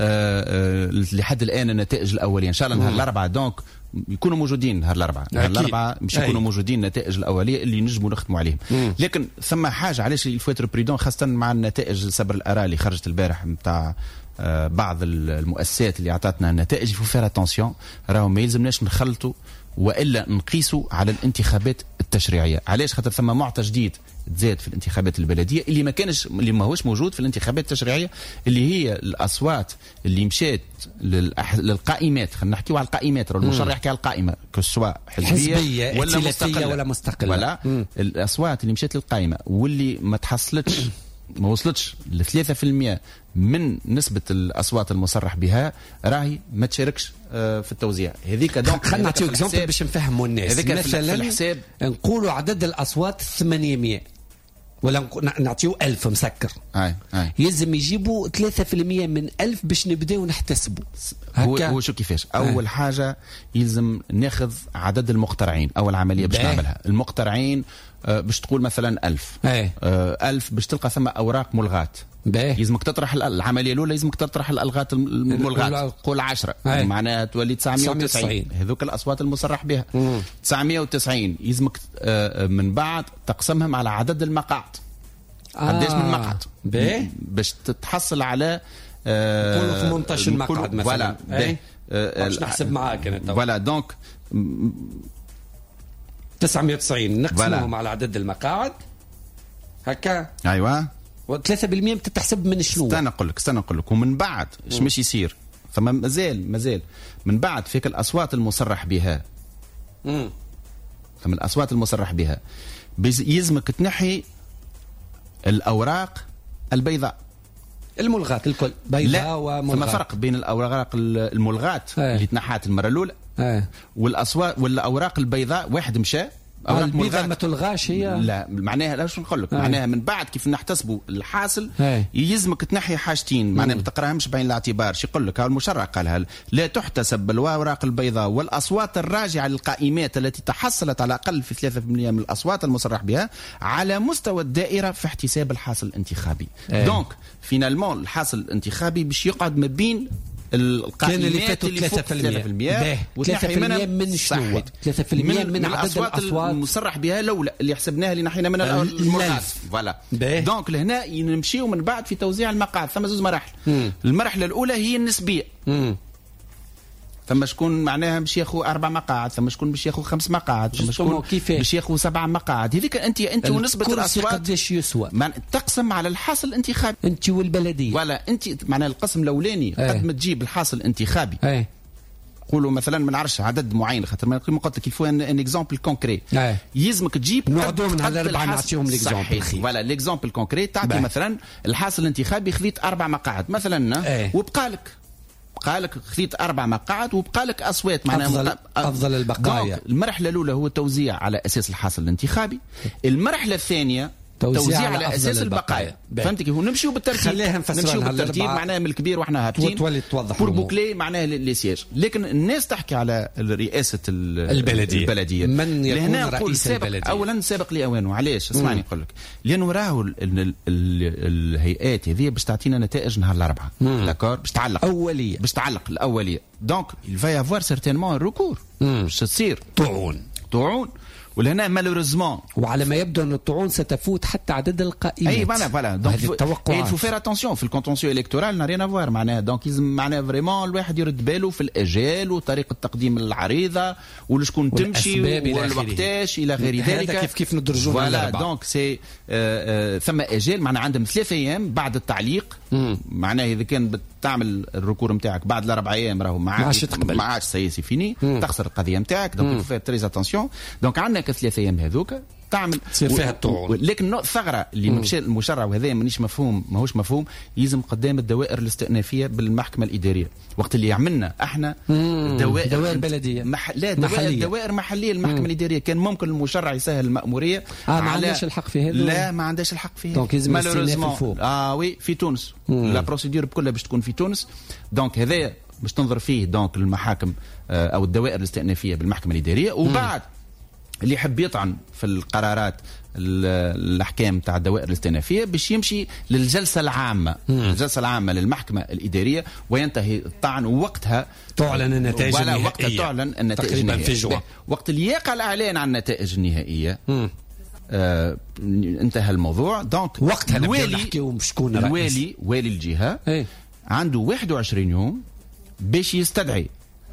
لحد الآن النتائج الأولية. إن شاء الله نهار الأربعاء دونك يكونوا موجودين، نهار الأربعاء مش يكونوا موجودين النتائج الأولية اللي نجموا نختموا عليهم. لكن ثم حاجة علاش الفوتر بريدون خاصة مع النتائج سبر الآراء اللي خرجت البارح متاع بعض المؤسسات اللي عطاتنا النتائج، يفو فير اتونسيون، راهو ما يلزمناش نخلطوا والا نقيسوا على الانتخابات التشريعيه. علاش؟ خاطر ثم معطى جديد تزاد في الانتخابات البلديه اللي ما هوش موجود في الانتخابات التشريعيه، اللي هي الاصوات اللي مشات للقائمات. خلينا نحكيو على القائمات، المشرع يحكي على القائمه كسواء حزبيه ولا مستقله ولا مستقله، ولا الاصوات اللي مشات للقائمه واللي ما تحصلتش ما وصلتش ل 3% من نسبة الأصوات المصرح بها، راهي ما تشاركش في التوزيع. هذيك دونك خلينا نعطيو اكزامبل باش نفهموا الناس. مثلا الحساب نقولوا عدد الأصوات 800 ولا نعطيو 1000 مسكر، يلزم يجيبوا 3% من 1000 باش نبداو نحتسبوا. هو شو كيفاش؟ أول حاجة يلزم ناخذ عدد المقترعين. أول عملية باش نعملها المقترعين باش تقول مثلا 1000 1000 باش تلقى ثم أوراق ملغات. يلزمك تطرح العمليه الاولى، يلزمك تطرح الالغات الملغات، قول 10 معناها تولي 990. هذوك الاصوات المصرح بها 990 يلزمك من بعد تقسمهم على عدد المقاعد. قداش من مقعد باش تتحصل على نقولوا 18 مقعد مثلا. باش نحسب معاك انا فوالا دونك 990 نقسمهم على عدد المقاعد هكا. ايوه و3% بتتحسب من شنو؟ استنى نقول لك ومن بعد ايش مش يصير؟ ثم مازال من بعد فيك الاصوات المصرح بها. ثم الاصوات المصرح بها يلزمك تنحي الاوراق البيضاء الملغات الكل بيضاء وملغات. ثم فرق بين الاوراق الملغات اللي تنحات المره الاولى والاصوات والاوراق البيضاء. واحد مشى البيضة ما تلغاش هي؟ لا معناها لا، شو نقول لك، معناها من بعد كيف نحتسبوا الحاصل يلزمك تنحي حاجتين، معناها ما تقراهمش بعين الاعتبار. شو يقول لك المشرع قالها: لا تحتسب الأوراق البيضاء والأصوات الراجعة للقائمات التي تحصلت على أقل في 3% من الأصوات المصرح بها على مستوى الدائرة في احتساب الحاصل الانتخابي. دونك فينالمون الحاصل الانتخابي باش يقعد ما بين القائمات اللي فوق 3%. 3% من شنو؟ 3% من عدد الأصوات المصرح بها الأولى اللي حسبناها اللي نحينا من المراد. فوالا دونك لهنا نمشيو من بعد في توزيع المقاعد. ثم زوج مراحل. المرحلة الأولى هي النسبية. ثم شكون معناها باش ياخذ 4 مقاعد، ثم شكون باش ياخذ 5 مقاعد، ثم شكون باش ياخذ 7 مقاعد. هذيك انت ونسبه الاصوات قداش يسوى تقسم على الحاصل الانتخابي انت والبلديه. ولا انت معناها القسم الاولاني قد ما تجيب الحاصل الانتخابي قولوا مثلا ما نعرفش عدد معين، خاطر ما قلت لك يفو ان اكزامبل كونكري يلزمك تجيب نقعدوا من على 4 نعطيهم ليكزامبل. فوالا ليكزامبل كونكري تعطي مثلا الحاصل الانتخابي خذيت 4 مقاعد مثلا وبقى لك خذيت 4 مقاعد وبقى لك اصوات معناها افضل البقايا. المرحله الاولى هو توزيع على اساس الحاصل الانتخابي، المرحله الثانيه توزيع على اساس البقايا. فهمت كيف نمشيو بالترتيب؟ نمشيو بالترتيب معناها من الكبير واحنا هابطين تولي توضح بور بوكلي معناها لي سياج. لكن الناس تحكي على رئاسه البلديه. من يكون رئيس البلديه؟ اولا سابق لاوانه. علاش؟ اسمعني نقول لك، لانه راهو الهيئات هذه باش تعطينا نتائج نهار الاربعاء. داكور باش تعلق اوليه، باش تعلق الاوليه. دونك il va y avoir certainement un recours باش تصير طعون. ولهنا مالوريزمون وعلى ما يبدو ان الطعون ستفوت حتى عدد القائمات. اي فوالا دونك il faut faire attention في الكونتونسيو الكتورال n'a rien à voir معناها. دونك لازم معناها فريمون الواحد يرد باله في الاجال وطريقه تقديم العريضه ولشكون تمشي والوقتاش الى غير ذلك. هذا كيف ندرجوا فوالا دونك سي ثم اجال معناها عندهم 3 ايام بعد التعليق. معناها اذا كان تعمل الركور نتاعك بعد 4 ايام راهو ما عادش سياسي فيني تخسر القضيه نتاعك. دونك فير تريز اتونسيون. دونك عندنا 3 ايام هذوك تعمل تصير فيها الطعون. لكن الثغره اللي مشى المشرع وهذا مانيش مفهوم ماهوش مفهوم يلزم قدام الدوائر الاستئنافيه بالمحكمه الاداريه. وقت اللي عملنا احنا دوائر بلديه لا دوائر محليه المحكمه الاداريه كان ممكن المشرع يسهل المأموريه. ما عندناش الحق في هذا. لا ما عندهاش الحق في هذا. دونك لازم الاستئناف الفوق. وي في تونس لا بروسيدور كلها باش تكون في تونس. دونك هذا باش تنظر فيه دونك المحاكم او الدوائر الاستئنافيه بالمحكمه الاداريه. وبعد اللي يحب يطعن في القرارات الاحكام تاع الدوائر الاستئنافيه باش يمشي للجلسه العامه. الجلسه العامه للمحكمه الاداريه وينتهي الطعن ووقتها تعلن النتائج النهائيه. وقتها تعلن النتائج النهائيه. وقت اللي يقع الاعلان عن النتائج النهائيه انتهى الموضوع. دونك وقتها نبداو نحكيو شكون الوالي والي الجهه عنده 21 يوم باش يستدعي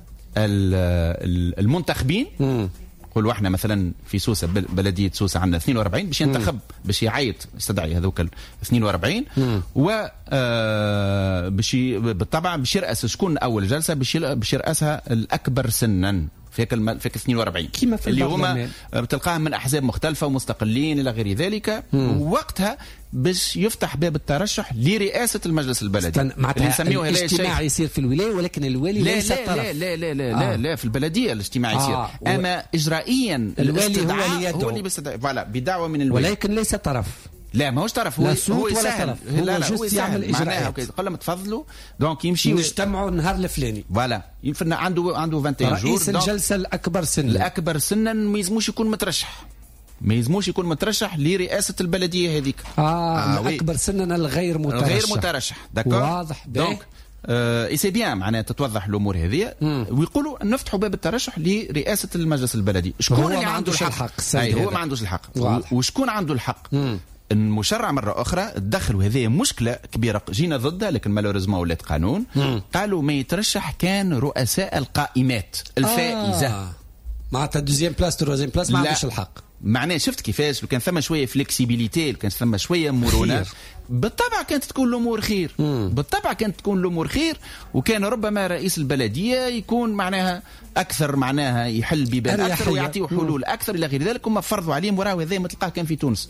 المنتخبين. قولوا احنا مثلا في سوسه بلديه سوسه عندنا 42 باش ينتخب باش يعيط يستدعي هذوك 42 و باش بالطبع باش يرأس شكون اول جلسه باش يرأسها الاكبر سنا فيك 42 كيما في اللي هما بتلقاهم من احزاب مختلفه ومستقلين الى غير ذلك. وقتها باش يفتح باب الترشح لرئاسه المجلس البلدي اللي نسميه هذا الاجتماع يصير في الولايه ولكن الوالي ليس طرف. لا لا لا لا لا, لا في البلديه الاجتماع يصير اما اجرائيا الوالي هو اللي بيستدعي فوالا بدعوه من الوالي ولكن ليس طرف. لا ماهوش طرف هو يسهل. لا هو يعمل اجراءات. قال لهم تفضلوا دونك يمشي نجتمعوا النهار الفلاني. فوالا عنده 21 جور. رئيس الجلسه الاكبر سنا ما يلزموش يكون مترشح. ما يلزموش يكون مترشح لرئاسه البلديه هذيك. الاكبر سنا الغير مترشح. داكور واضح. دونك سي بيان معناها تتوضح الامور هذه. ويقولوا نفتحوا باب الترشح لرئاسه المجلس البلدي. شكون اللي عنده الحق؟ هو ما عندوش الحق. وشكون عنده الحق؟ المشرع مرة أخرى تدخل وهذه مشكلة كبيرة جينا ضدها لكن مالوريزمون ولات قانون. قالوا ما يترشح كان رؤساء القائمات الفائزة. معناتها دوزيام بلاس تروزيام بلاس ما عندوش الحق. معناه شفت كيفاش لو كان ثم شوية فليكسيبيليتي لو كان ثم شوية مرونة بالطبع كانت تكون الامور خير. بالطبع كانت تكون الامور خير، وكان ربما رئيس البلديه يكون معناها اكثر، معناها يحل بيبان اكثر ويعطيه حلول اكثر الى غير ذلك. هم فرضوا عليهم وراه هذا ما تلقاه كان في تونس.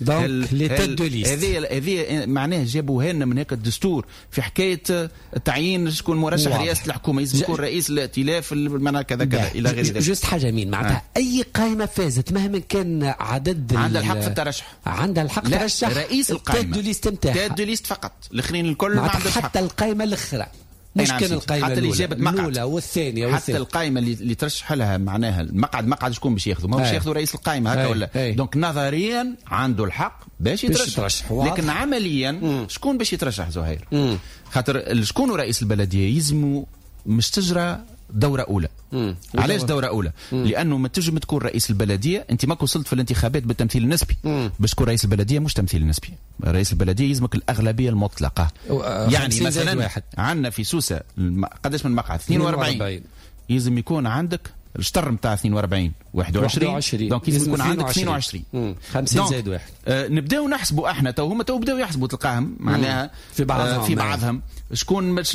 هذه معناه جابوها لنا من هيك الدستور في حكايه تعيين شكون مرشح رئاسه الحكومه، يلزم يكون رئيس الائتلاف المعنى كذا كذا الى غير ذلك. جست حاجه مين معناتها اي قائمه فازت مهما كان عدد عندها الحق في الترشح، عندها الحق ترشح رئيس القائمه تاد ليست نتاعها، تاد ليست فقط، الاخرين الكل ما عندهمش حق. حتى القائمه الاخرى مش كان القائمه حتى اللي جابت الاولى والثانيه حتى القائمه اللي ترشح لها معناها المقعد شكون باش ياخذوا؟ ما باش ياخذوا رئيس القائمه هكا ولا؟ دونك نظريا عنده الحق باش يترشح، لكن عمليا شكون باش يترشح زهير؟ خاطر شكون رئيس البلديه يلزموا مش تجرى دورة أولى. علاش دورة أولى؟ لأنه ما تنجم تكون رئيس البلدية، أنت ماك وصلت في الانتخابات بالتمثيل النسبي. باش تكون رئيس البلدية مش تمثيل نسبي، رئيس البلدية يلزمك الأغلبية المطلقة. يعني مثلا عندنا في سوسة قداش من مقعد 42 يلزم يكون عندك الشطر نتاع 42 21 دونك لازم يكون عندك 22 50 زائد واحد. نبداو نحسبوا احنا هما بداو يحسبوا تلقاهم معناها في بعضهم شكون باش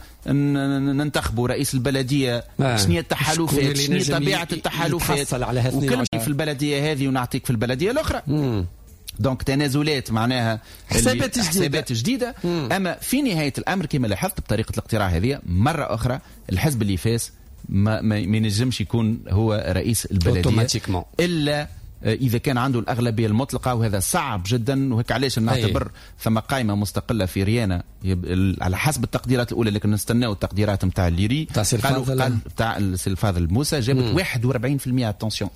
ننتخبوا رئيس البلديه، شنو هي التحالفات، شنو هي طبيعه التحالفات، وكل في البلديه هذه ونعطيك في البلديه الاخرى. دونك تنازلات معناها حسابات جديده. اما في نهايه الامر كما لاحظت بطريقه الاقتراع هذه مره اخرى الحزب اللي فاز ما ينجمش يكون هو رئيس البلديه الا اذا كان عنده الاغلبيه المطلقه، وهذا صعب جدا. وهيك علاش نعتبر ثم قائمه مستقله في ريانا على حسب التقديرات الاولى، لكن نستناو التقديرات نتاع الليري قال تاع السي الفاضل موسى جابت 41% اتونسيون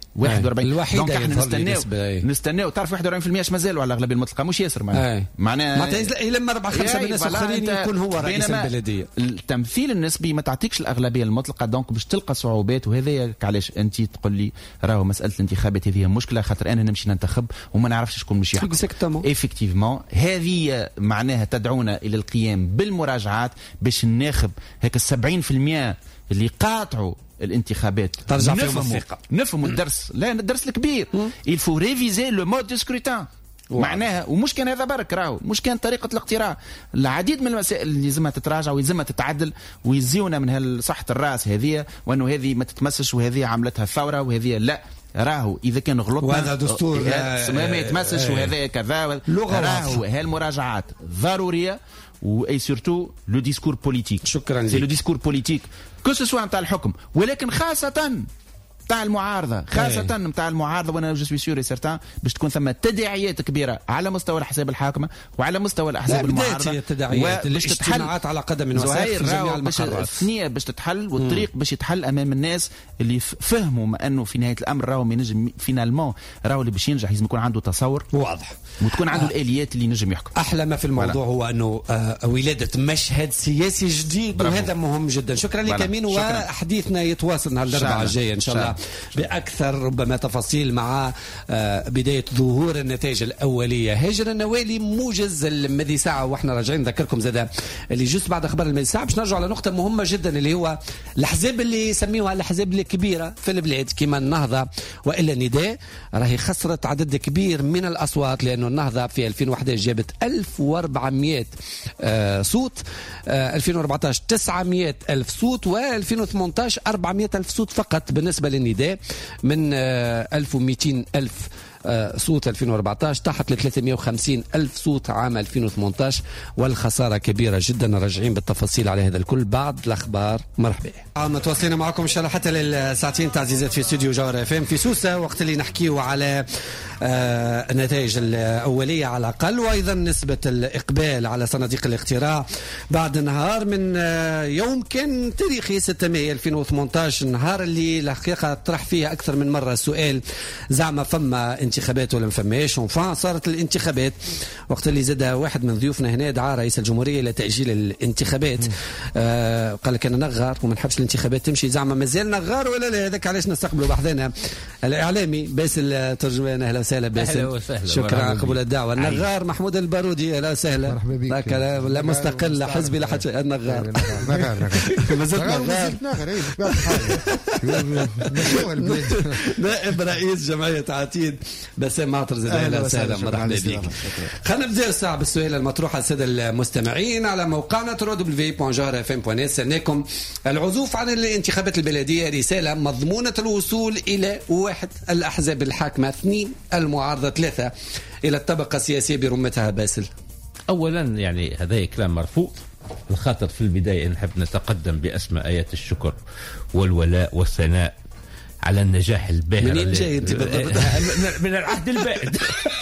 41. دونك احنا نستناو تعرف 41% اش مازالوا على الاغلبيه المطلقه مش ياسر معناها لما 4-5 ناس اخرين يكون هو رئيس البلديه. التمثيل النسبي ما تعطيكش الاغلبيه المطلقه، دونك باش تلقى صعوبات. وهذا علاش انت تقول لي راهو مساله الانتخابات هذه مشكله، خاطر انا نمشي ننتخب وما نعرفش شكون مش يحكم. ايفيكتيفمون هذه معناها تدعونا الى القيام بالمراجعات باش الناخب هيك 70% اللي قاطعوا الانتخابات ترجع فيهم الثقه. نفهموا الدرس، لا الدرس الكبير il faut réviser le mode de scrutin. معناها ومش كان هذا برك، راهو مش كان طريقه الاقتراع. العديد من المسائل اللي لازمها تتراجع ويلزمها تتعدل ويزيونا من صحه الراس هذه، وانه هذه ما تتمسش وهذه عملتها ثوره وهذه لا. راهو اذا كان غلطنا وهذا دستور ما يتمسش وهذا كذا. راهو هالمراجعات ضروريه واي سورتو لو ديسكور بوليتيك. شكرا لك. سي لو ديسكور بوليتيك كو سوا نتاع الحكم، ولكن خاصه نتاع المعارضه، خاصه نتاع المعارضه. وانا جو سوي سيور سيرتان باش تكون ثم تداعيات كبيره على مستوى الاحزاب الحاكمه وعلى مستوى الاحزاب المعارضه، باش تتحل على قدم وساق في جميع المقرات. الثنيه باش تتحل والطريق باش يتحل امام الناس اللي فهموا انه في نهايه الامر راهو ما ينجم فينالمون راهو اللي باش ينجح لازم يكون عنده تصور واضح وتكون عنده الاليات اللي ينجم يحكم. احلى ما في الموضوع هو انه ولاده مشهد سياسي جديد، وهذا مهم جدا. شكرا لك امين، وحديثنا يتواصل نهار الاربعاء الجاي ان شاء الله باكثر ربما تفاصيل مع بدايه ظهور النتائج الاوليه. هاجر النوالي موجز المدي ساعه واحنا راجعين نذكركم زاده اللي جست بعد اخبار المدي ساعه باش نرجعوا على نقطه مهمه جدا اللي هو الاحزاب اللي يسميوها الاحزاب الكبيره في البلاد كما النهضه والا النداء، راهي خسرت عدد كبير من الاصوات، لانه النهضه في 2011 جابت 1400 صوت، 2014 900,000 صوت، و2018 400,000 صوت فقط بالنسبه للنداء، من 1200,000 صوت 2014 طاحت ل 350,000 صوت عام 2018، والخسارة كبيرة جدا. راجعين بالتفاصيل على هذا الكل بعد الأخبار. مرحبا. متواصلين معكم إن شاء الله حتى للساعتين تعزيزات في استوديو جوهر اف ام في سوسة، وقت اللي نحكيه على النتائج الأولية على الأقل، وأيضا نسبة الإقبال على صناديق الاقتراع بعد نهار من يوم كان تاريخي 6 مايو 2018، النهار اللي الحقيقة طرح فيه أكثر من مرة السؤال زعما فما انتخابات ولا ما فماش. صارت الانتخابات وقت اللي زاد واحد من ضيوفنا هنا دعا رئيس الجمهورية إلى تأجيل الانتخابات. قال لك أنا نغار وما نحبش الانتخابات تمشي، زعما مازال نغار ولا لا؟ هذاك علاش نستقبلوا بحذنا الإعلامي باسل ترجمان. أهلا وسهلا باسل. شكرا على قبول الدعوة. النغار محمود البارودي. أهلا وسهلا. مرحبا بك. لا مستقل لا حزبي لا حتى النغار. مازلت نغار. نائب رئيس جمعية عتيد بسام معطر زاد اهلا وسهلا مرحبا بك. خلينا نبداو الساعه بالسؤال المطروح على الساده المستمعين على موقعنا www.jahra.fm. سألناكم العزوف عن الانتخابات البلديه رساله مضمونه الوصول الى 1 الاحزاب الحاكمه، 2 المعارضه، 3 الى الطبقه السياسيه برمتها. باسل، اولا يعني هذا كلام مرفوض، الخاطر في البدايه نحب نتقدم باسماء ايات الشكر والولاء والثناء على النجاح الباهر. منين جاي انت من العهد البائد.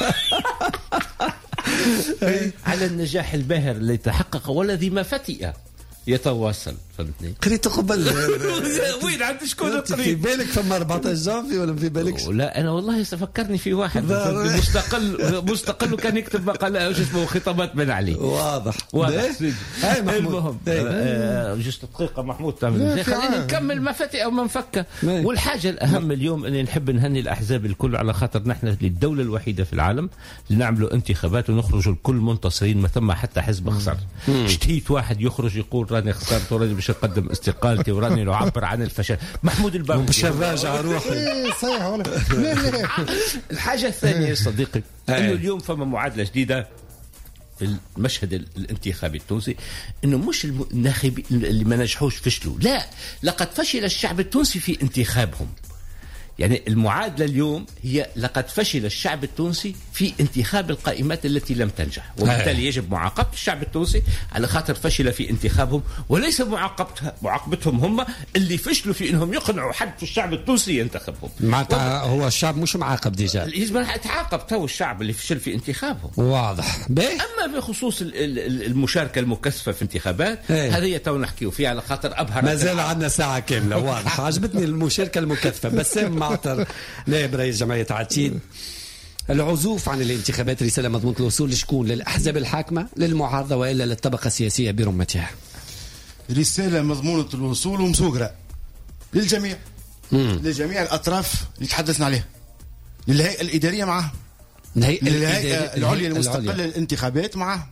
على النجاح الباهر اللي تحقق والذي ما فتئ يتواصل. فهمتني؟ قريت قبل وين عند شكون في بالك ثم 14 جانفي ولا في بالكش؟ لا انا والله فكرني في واحد مستقل وكان يكتب مقاله وش اسمه خطابات بن علي. واضح. هاي محمود جست دقيقه محمود تعمل خلينا نكمل ما فتئ او ما انفك. والحاجه الاهم اليوم اني نحب نهني الاحزاب الكل على خاطر نحن الدوله الوحيده في العالم اللي نعملوا انتخابات ونخرجوا الكل منتصرين، ما ثم حتى حزب خسر. اشتهيت واحد يخرج يقول راني خسرت وراني باش نقدم استقالتي وراني نعبر عن الفشل. محمود البرودي مش راجع روحي صحيح ولا الحاجه الثانيه صديقي انه اليوم فما معادله جديده في المشهد الانتخابي التونسي، انه مش الناخبين اللي ما نجحوش فشلوا، لا، لقد فشل الشعب التونسي في انتخابهم. يعني المعادلة اليوم هي لقد فشل الشعب التونسي في انتخاب القائمات التي لم تنجح، وبالتالي يجب معاقبة الشعب التونسي على خاطر فشل في انتخابهم، وليس معاقبتهم هم اللي فشلوا في انهم يقنعوا حد في الشعب التونسي ينتخبهم. معناتها هو الشعب مش معاقب ديجا، يجب ان يتعاقب تو الشعب اللي فشل في انتخابهم. واضح. اما بخصوص المشاركة المكثفة في انتخابات هذه تو نحكيو فيها على خاطر ابهر. ما زال عندنا ساعة كاملة. واضح. عجبتني المشاركة المكثفة. بس معطر نائب رئيس جمعية عتيد، العزوف عن الانتخابات رسالة مضمونة الوصول لشكون؟ للأحزاب الحاكمة، للمعارضة، وإلا للطبقة السياسية برمتها؟ رسالة مضمونة الوصول ومسوقرة للجميع. لجميع الأطراف اللي تحدثنا عليها، للهيئة الإدارية معها، للهيئة العليا المستقلة للانتخابات معها،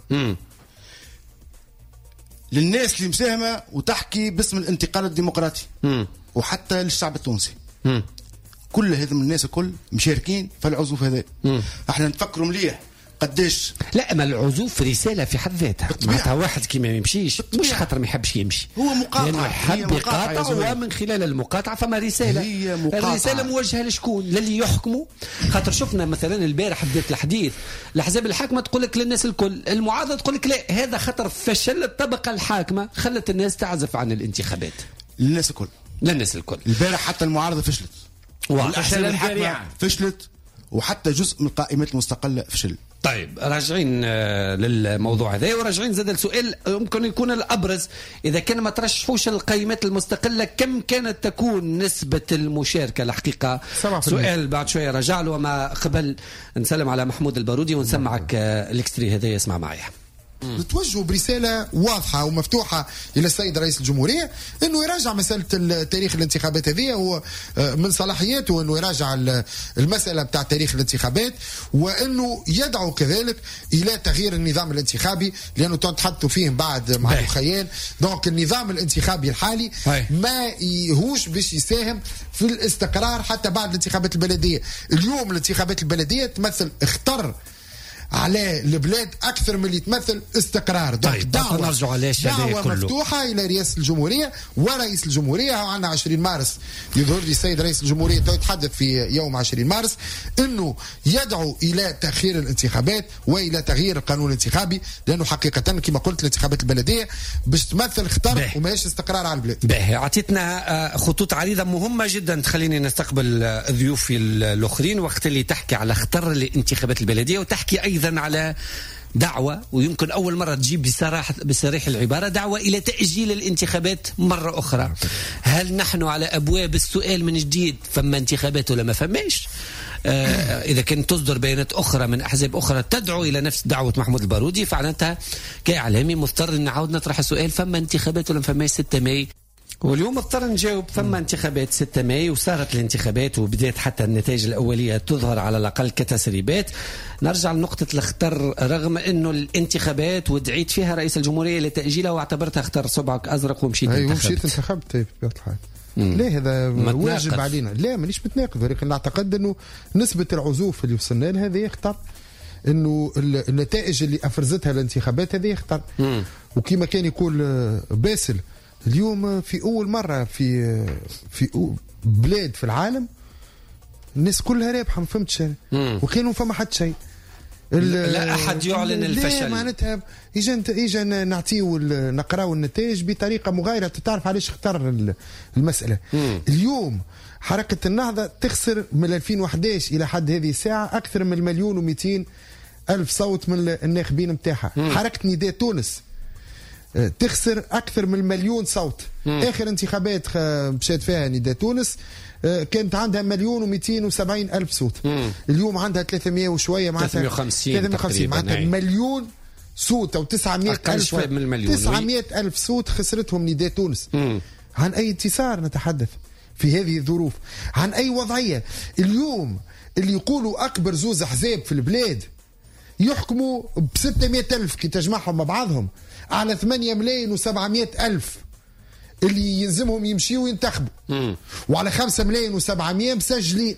للناس اللي مساهمة وتحكي باسم الانتقال الديمقراطي، وحتى للشعب التونسي. كل هذم الناس الكل مشاركين في العزوف هذا. احنا نفكروا مليح قديش. لا، ما العزوف رسالة في حد ذاتها. معناتها واحد كي ما يمشيش مش خاطر ما يحبش يمشي، هو مقاطعة، لأنه يحب يقاطع، ومن خلال المقاطعة فما رسالة. الرسالة موجهة لشكون؟ للي يحكموا. خاطر شفنا مثلا البارح بدات الحديث الأحزاب الحاكمة تقول لك للناس الكل، المعارضة تقول لك لا، هذا خاطر فشل الطبقة الحاكمة خلت الناس تعزف عن الانتخابات. للناس الكل، للناس الكل. البارح حتى المعارضة فشلت، والأحزاب الحاكمة فشلت، وحتى جزء من القائمات المستقلة فشل. طيب راجعين للموضوع هذا، وراجعين زاد السؤال يمكن يكون الأبرز، إذا كان ما ترشحوش القائمات المستقلة كم كانت تكون نسبة المشاركة؟ الحقيقة سؤال بعد شوية رجع له، وما قبل نسلم على محمود البارودي ونسمعك الاكستري هذا، يسمع معايا. توجهوا برسالة واضحة ومفتوحة إلى السيد رئيس الجمهورية أنه يراجع مسألة تاريخ الانتخابات هذه، هو من صلاحياته أنه يراجع المسألة بتاع تاريخ الانتخابات، وأنه يدعو كذلك إلى تغيير النظام الانتخابي، لأنه تحدثوا فيه بعد مع الخيال. دونك النظام الانتخابي الحالي ما يهوش باش يساهم في الاستقرار حتى بعد الانتخابات البلدية. اليوم الانتخابات البلدية تمثل اخطر على البلاد أكثر من اللي تمثل استقرار. طيب دعوة مفتوحة إلى رئاسة الجمهورية ورئيس الجمهورية. عندنا 20 مارس يظهر لي السيد رئيس الجمهورية يتحدث في يوم 20 مارس أنه يدعو إلى تأخير الانتخابات وإلى تغيير القانون الانتخابي، لأنه حقيقة كما قلت الانتخابات البلدية باش تمثل خطر وماهيش استقرار على البلاد. باهي، عطيتنا خطوط عريضة مهمة جدا تخليني نستقبل ضيوفي الآخرين وقت اللي تحكي على خطر الانتخابات البلدية، وتحكي أيضا على دعوة، ويمكن أول مرة تجيب بصريح العبارة، دعوة إلى تأجيل الانتخابات مرة أخرى. هل نحن على أبواب السؤال من جديد فما انتخابات ولا ما فماش؟ إذا كانت تصدر بيانات أخرى من أحزاب أخرى تدعو إلى نفس دعوة محمود البارودي، فعناتها كإعلامي مضطر أن نعاود نطرح السؤال، فما انتخابات ولا ما فماش 6 ماي؟ واليوم اضطر نجاوب ثم انتخابات 6 ماي، وصارت الانتخابات وبدأت حتى النتائج الأولية تظهر على الأقل كتسريبات. نرجع لنقطة الخطر، رغم أنه الانتخابات ودعيت فيها رئيس الجمهورية لتأجيلها واعتبرتها اختار صبعك أزرق ومشيت انتخبت. طيب لا هذا واجب علينا. لا مانيش متناقض، ولكن نعتقد انه نسبه العزوف اللي وصلنا لها هذه يخطر، انه النتائج اللي افرزتها الانتخابات هذه يخطر. وكما كان يقول باسل اليوم، في اول مره في بلاد في الناس كلها رابحه، ما فهمتش وكانوا فما حد شيء. لا احد يعلن الفشل. معناتها اجا نعطيو نقراو النتائج بطريقه مغايره. تعرف علاش اختار المساله؟ اليوم حركه النهضه تخسر من 2011 الى حد هذه الساعه اكثر من 1,200,000 صوت من الناخبين نتاعها. حركه نداء تونس تخسر اكثر من 1,000,000 صوت. اخر انتخابات مشات فيها نداء تونس كانت عندها 1,270,000 صوت. اليوم عندها 300 وشويه، معناتها 350 معناتها مليون صوت او 900,000 صوت خسرتهم نداء تونس. عن اي انتصار نتحدث في هذه الظروف؟ عن اي وضعيه؟ اليوم اللي يقولوا اكبر زوز احزاب في البلاد يحكموا ب 600,000 كي تجمعهم مع بعضهم على 8,700,000 اللي يلزمهم يمشيوا وينتخبوا، وعلى 5,700,000 مسجلين.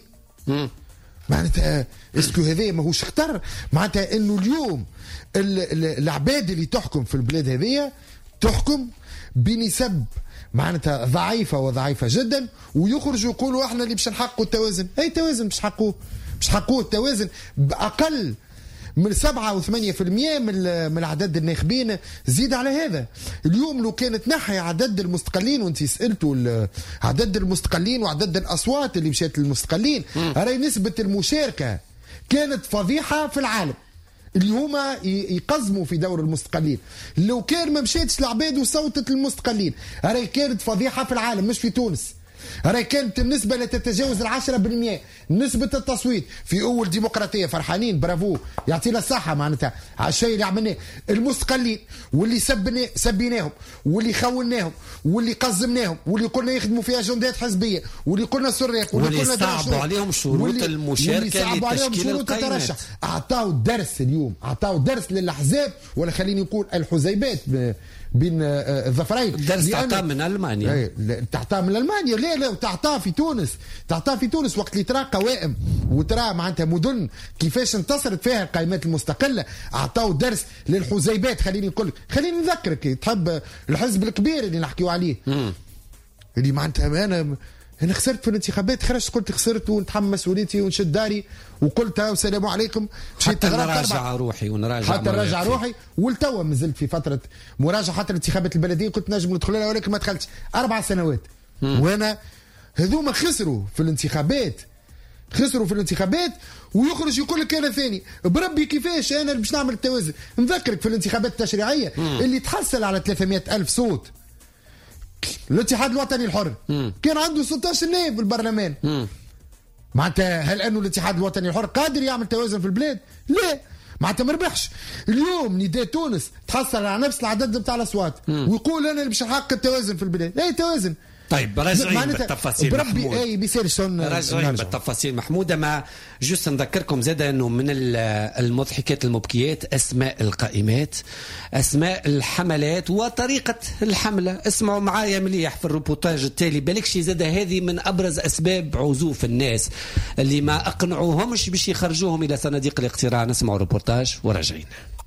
معناتها اسكو هذا ماهوش خطر؟ معناتها انه اليوم العباد اللي تحكم في البلاد هذه تحكم بنسب معناتها ضعيفه وضعيفه جدا، ويخرجوا يقولوا احنا اللي باش نحققوا التوازن. اي توازن باش حققوه التوازن باقل من 7 و8% من عدد الناخبين. زيد على هذا اليوم لو كانت نحي عدد المستقلين، وانت سألتوا عدد المستقلين وعدد الأصوات اللي مشات للمستقلين، راي نسبة المشاركة كانت فضيحة في العالم اللي هما يقزموا في دور المستقلين. لو كان ما مشاتش العباد وصوتت المستقلين راي كانت فضيحة في العالم، مش في تونس. راي كانت النسبة لا تتجاوز 10%. نسبة التصويت في أول ديمقراطية فرحانين، برافو، يعطينا الصحة معناتها على الشيء اللي عملناه. المستقلين واللي سبيناهم واللي خوناهم واللي قزمناهم واللي قلنا يخدموا في أجندات حزبية واللي قلنا سراق واللي صعبوا عليهم شروط المشاركة لتشكيل القائمات. أعطاوا درس اليوم، أعطاوا درس للأحزاب، ولا خليني نقول الحزيبات بين الظفرين. درس تعطاه من ألمانيا. تعطاه من ألمانيا. لا تعطاه في تونس وقت اللي ترى قوائم وترى معناتها مدن كيفاش انتصرت فيها القائمات المستقلة. أعطاه درس للحزيبات. خليني نذكرك، تحب الحزب الكبير اللي نحكيو عليه اللي معناتها أنا خسرت في الانتخابات، خرجت قلت خسرت ونتحمل مسؤوليتي ونشد داري وقلت والسلام عليكم، حتى نراجع روحي نراجع روحي. والتوا مازلت في فترة مراجعة. حتى الانتخابات البلدية كنت نجم ندخل لها ولكن ما دخلتش 4 سنوات. وانا هذوما خسروا في الانتخابات ويخرج يقول لك انا ثاني بربي كيفاش انا باش نعمل التوازن. نذكرك في الانتخابات التشريعية اللي تحصل على 300,000 صوت الاتحاد الوطني الحر كان عنده 16 نائب بالبرلمان. معناتها هل انه الاتحاد الوطني الحر قادر يعمل توازن في البلاد؟ لا، معناتها ما ربحش. اليوم نداء تونس تحصل على نفس العدد بتاع الاصوات ويقول انا اللي باش نحقق التوازن في البلاد. اي توازن. طيب راجعين بالتفاصيل محمود. اي بيصيرش راجعين بالتفاصيل محمود. ما جوست نذكركم زاد انه من المضحكات المبكيات اسماء القائمات، اسماء الحملات وطريقه الحمله. اسمعوا معايا مليح في الروبوتاج التالي، بالكش زاد هذه من ابرز اسباب عزوف الناس اللي ما اقنعوهمش باش يخرجوهم الى صناديق الاقتراع. نسمعوا الروبوتاج وراجعين.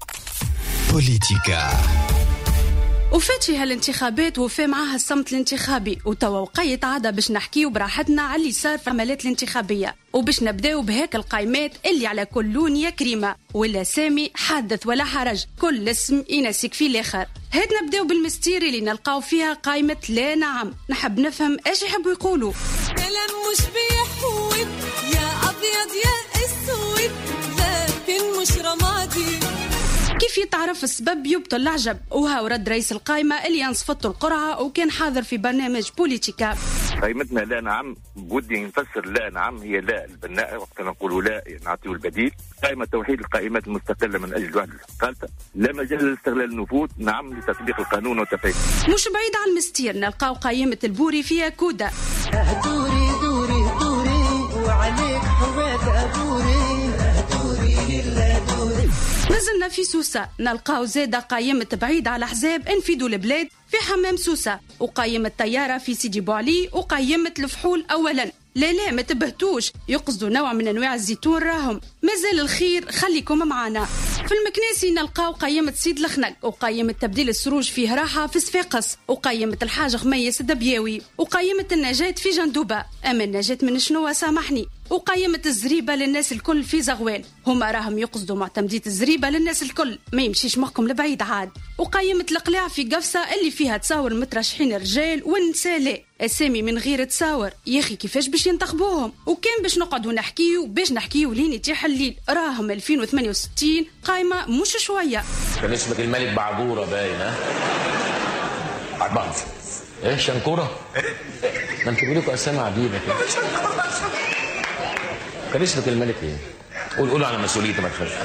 بوليتيكا. وفات فيها الانتخابات وفي معها الصمت الانتخابي، وتوا وقيت عادة باش نحكيو براحتنا على اللي صار في العمليات الانتخابية، وباش نبداو بهيك القائمات اللي على كل لون يا كريمة ولا سامي حدث ولا حرج، كل اسم ينسك فيه الاخر. هات نبداو بالمستيري اللي نلقاو فيها قائمة لا نعم. نحب نفهم ايش يحبوا يقولوا. كلام مش بيحود يا ابيض يا اسود لكن مش رمادي. كيف يتعرف السبب يبطل العجب، وها رد رئيس القائمة اللي انصفته القرعة وكان حاضر في برنامج بوليتيكا. قائمتنا لا نعم، بودي نفسر لا نعم هي لا البناء، وقت نقول لا نعطيه البديل. قائمة توحيد القائمات المستقلة من أجل وحدة الثالثة، لا مجال لاستغلال النفوذ، نعم لتطبيق القانون وتفعيله. مش بعيد عن المستير نلقاو قائمة البوري فيها كودا. دوري دوري دوري وعليك حوات أبوري دوري لله دوري. نزلنا في سوسة نلقاو زادة قائمة بعيد على حزاب انفدوا البلاد في حمام سوسة، وقائمة طيارة في سيدي بوعلي، وقائمة الفحول أولا. لا ما تبهتوش، يقصدوا نوع من أنواع الزيتون راهم. مازال الخير، خليكم معنا. في المكناسي نلقاو قائمة سيد الخنق، وقائمة تبديل السروج فيه راحة في صفاقس، وقائمة الحاج خميس الدبياوي، وقائمة النجاة في جندوبة. أما النجاة من شنو سامحني؟ وقائمة الزريبة للناس الكل في زغوان، هما راهم يقصدوا معتمدية الزريبة للناس الكل، ما يمشيش مخكم لبعيد عاد. وقائمة القلاع في قفصة اللي فيها تصاور مترشحين الرجال والنساء لا، اسامي من غير تصاور. يا اخي كيفاش باش ينتخبوهم؟ وكان باش نقعدوا نحكيو لين يتيح الليل. راهم 2068 قائمة مش شوية. كان اسمك الملك بعجورة باين ها؟ عبانس ايه شنكورة؟ ما انتوا لكم اسامي عجيبة كده. كان اسمك الملك ايه؟ قول على مسؤوليتي ما تخافش.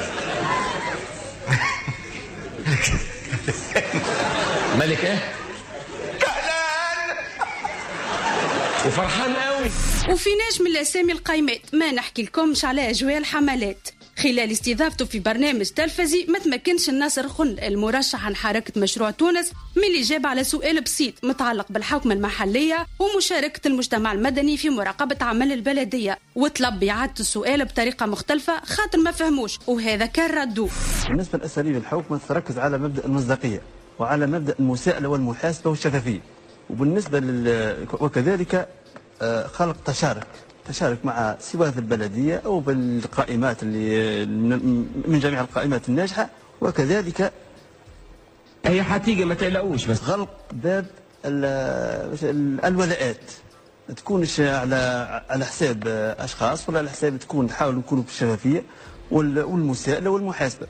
ملك ايه؟ كهلان وفرحان قوي. وفي ناس من الاسامي القايمات ما نحكي لكمش على اجواء الحملات. خلال استضافته في برنامج تلفزي ما تمكنش الناصر خن المرشح عن حركة مشروع تونس من اللي جاب على سؤال بسيط متعلق بالحوكمة المحلية ومشاركة المجتمع المدني في مراقبة عمل البلدية، وطلب بإعادة السؤال بطريقة مختلفة خاطر ما فهموش، وهذا كان ردو. بالنسبة لأساليب الحوكمة تركز على مبدأ المصداقية وعلى مبدأ المساءلة والمحاسبة والشفافية، وبالنسبة وكذلك خلق تشارك مع سواء البلدية أو بالقائمات اللي من جميع القائمات الناجحة، وكذلك هي حتيجي ما تقلقوش، بس خلق باب الولاءات ما تكونش على حساب أشخاص ولا على حساب، تكون نحاول نكونوا بالشفافية والمساءلة والمحاسبة.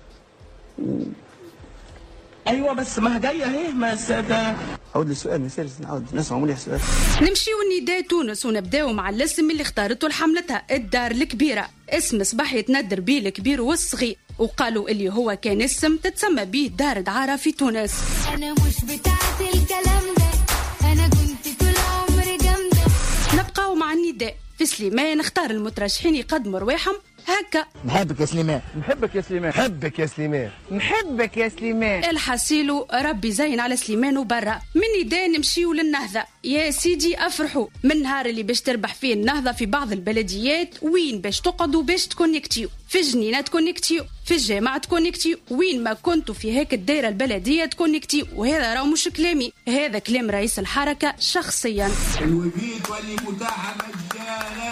ايوه بس ما جايه اهي ما الساده. عاود لي السؤال مثال نعاود نسمعوا مليح السؤال. نمشيو النداء تونس ونبداو مع الاسم اللي اختارته لحملتها الدار الكبيره، اسم صباح يتندر بيه الكبير والصغير، وقالوا اللي هو كان اسم تتسمى به دار دعاره في تونس. انا مش بتاعت الكلام ده، انا كنت طول عمري جامده. نبقاو مع النداء. في سليمان اختار المترشحين يقدموا رواحهم هكا: نحبك يا سليمان، نحبك يا سليمان، نحبك يا سليمان، نحبك يا سليمان. الحسيلو ربي زين على سليمان وبرا. من نداء نمشيو للنهضة. يا سيدي افرحوا من نهار اللي باش تربح فيه النهضة في بعض البلديات، وين باش تقعدوا باش تكونكتيو، في جنينة تكونكتيو، في الجامعة تكونكتيو، وين ما كنتوا في هيك الدائرة البلدية تكونكتيو. وهذا راهو مش كلامي، هذا كلام رئيس الحركة شخصيا. الوجيد واللي متاحة مجانا،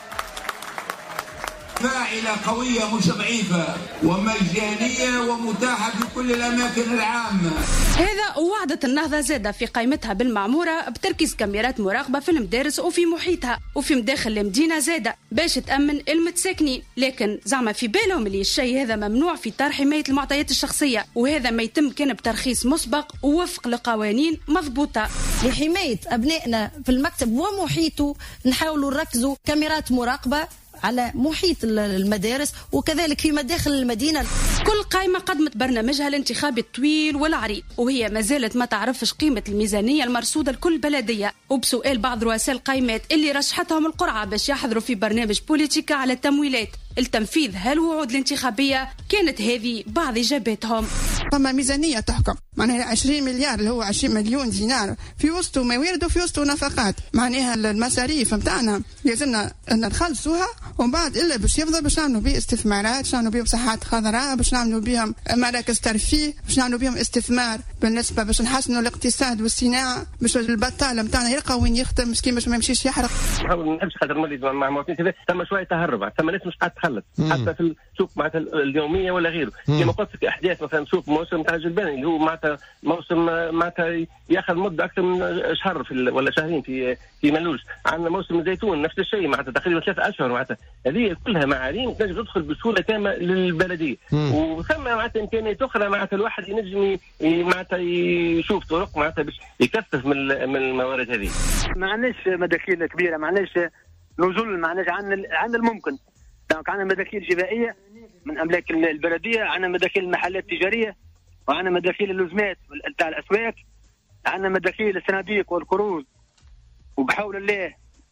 فاعلة قوية مش ضعيفة، ومجانية ومتاحة في كل الأماكن العامة. هذا وعدة النهضة زادة في قائمتها بالمعمورة بتركيز كاميرات مراقبة في المدارس وفي محيطها وفي مداخل المدينة زادة باش تأمن المتساكنين، لكن زعما في بالهم اللي الشيء هذا ممنوع في إطار حماية المعطيات الشخصية، وهذا ما يتم كان بترخيص مسبق ووفق لقوانين مضبوطة. لحماية أبنائنا في المكتب ومحيطه نحاولوا نركزوا كاميرات مراقبة على محيط المدارس وكذلك في مداخل المدينة. كل قائمة قدمت برنامجها الانتخابي الطويل والعريض، وهي ما زالت ما تعرفش قيمة الميزانية المرصودة لكل بلدية. وبسؤال بعض رؤساء القائمات اللي رشحتهم القرعة باش يحضروا في برنامج بوليتيكا على التمويلات التنفيذ هالوعود الانتخابية، كانت هذه بعض إجاباتهم. فما ميزانية تحكم معناها 20 مليار اللي هو 20 مليون دينار، في وسطه موارد وفي وسطه نفقات، معناها المصاريف نتاعنا لازمنا أن نخلصوها، ومن بعد إلا باش يفضل باش نعملوا به استثمارات، باش نعملوا بهم صحات خضراء، باش نعملوا بهم مراكز ترفيه، باش نعملوا بهم استثمار بالنسبة باش نحسنوا الاقتصاد والصناعة، باش البطالة نتاعنا يلقى وين يخدم مسكين باش ما يمشيش يحرق. ما نحبش خاطر مولي مع مواطنين ثم شوية تهرب، ثم ناس مش قاعد تخلص حتى في السوق معناتها اليومية ولا غيره. كما قلت لك احداث مثلا سوق موسم تاع الجلباني اللي هو معناتها موسم معناتها ياخذ مدة أكثر من شهر ولا شهرين في ملوش. عندنا موسم الزيتون نفس الشيء معناتها تقريبا 3 أشهر، معناتها هذه كلها معالم تنجم تدخل بسهولة تامة للبلدية. وثم معناتها إمكانيات أخرى معناتها الواحد ينجم معناتها يشوف طرق معناتها باش يكثف من الموارد هذه. ما عندناش مداخيل كبيرة، ما عندناش نزول، ما عندناش عندنا الممكن. عندنا مداخيل جبائية من أملاك البلدية، عندنا مداخيل المحلات التجارية، وعندنا مداخيل اللزمات تاع الأسواق، عندنا مداخيل الصناديق والقروض. وبحول الله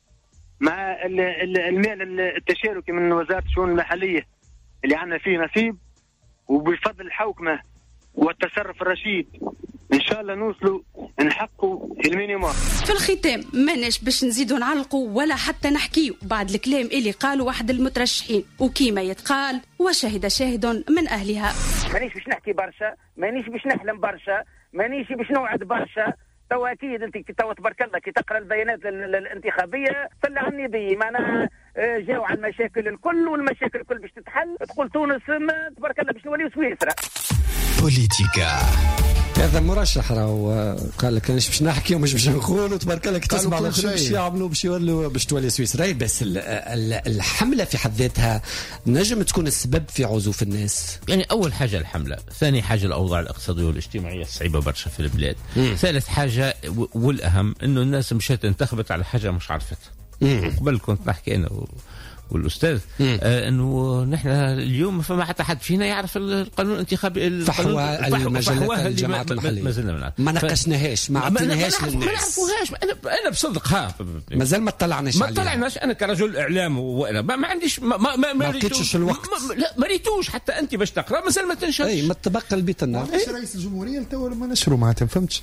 مع المال التشاركي من وزارة الشؤون المحلية اللي عندنا فيه نصيب، وبفضل الحوكمة والتصرف الرشيد ان شاء الله نوصلوا نحققوا المينيموم. في الختام ماناش باش نزيدوا نعلقوا ولا حتى نحكيوا بعد الكلام اللي قالوا واحد المترشحين، وكيما يتقال وشهد شاهد من اهلها. مانيش باش نحكي برشا، مانيش باش نحلم برشا، مانيش باش نوعد برشا. تو اكيد انت تو تبارك الله كي تقرا البيانات الانتخابيه طلع عني بي معناها جاوا على المشاكل الكل، والمشاكل الكل باش تتحل، تقول تونس تبارك الله باش نوليو سويسرا. بوليتيكا هذا مرشح راهو قال لك مش باش نحكي ومش باش نقول وتبارك الله تسمع على باش يعملوا باش يولوا باش تولي سويسرا. بس الحمله في حد ذاتها نجم تكون السبب في عزوف الناس. يعني اول حاجه الحمله، ثاني حاجه الاوضاع الاقتصاديه والاجتماعيه الصعيبه برشا في البلاد، ثالث حاجه والاهم انه الناس مشات انتخبت على حاجه مش عرفتها. قبل كنت نحكي انا والاستاذ انه نحن اليوم فما حتى حد فينا يعرف القانون الانتخابي، فحوى المجلات الجماعات المحليه ما ناقشناهاش ما عطيناهاش للناس، ما نعرفوهاش. انا بصدق مازال ما طلعناش عليها، ما طلعناش. انا كرجل اعلام وانا ما عنديش ما لقيتش الوقت، لا ما ريتوش حتى انت باش تقرا مازال ما تنشرش. اي ما تبقى البيت النار. مش رئيس الجمهوريه تو ما نشروا ما فهمتش.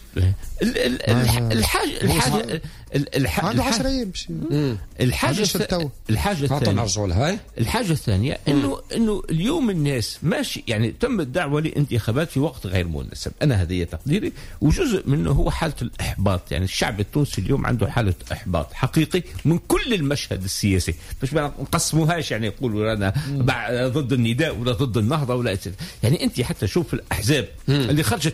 الحاجه 10 ايام الحاجه الثانيه انه اليوم الناس ماشي، يعني تم الدعوه لانتخابات في وقت غير مناسب. انا هذه تقديري، وجزء منه هو حاله الاحباط. يعني الشعب التونسي اليوم عنده حاله احباط حقيقي من كل المشهد السياسي، مش ما نقسموهاش يعني يقولوا رانا ضد النداء ولا ضد النهضه ولا يعني انت حتى شوف الاحزاب اللي خرجت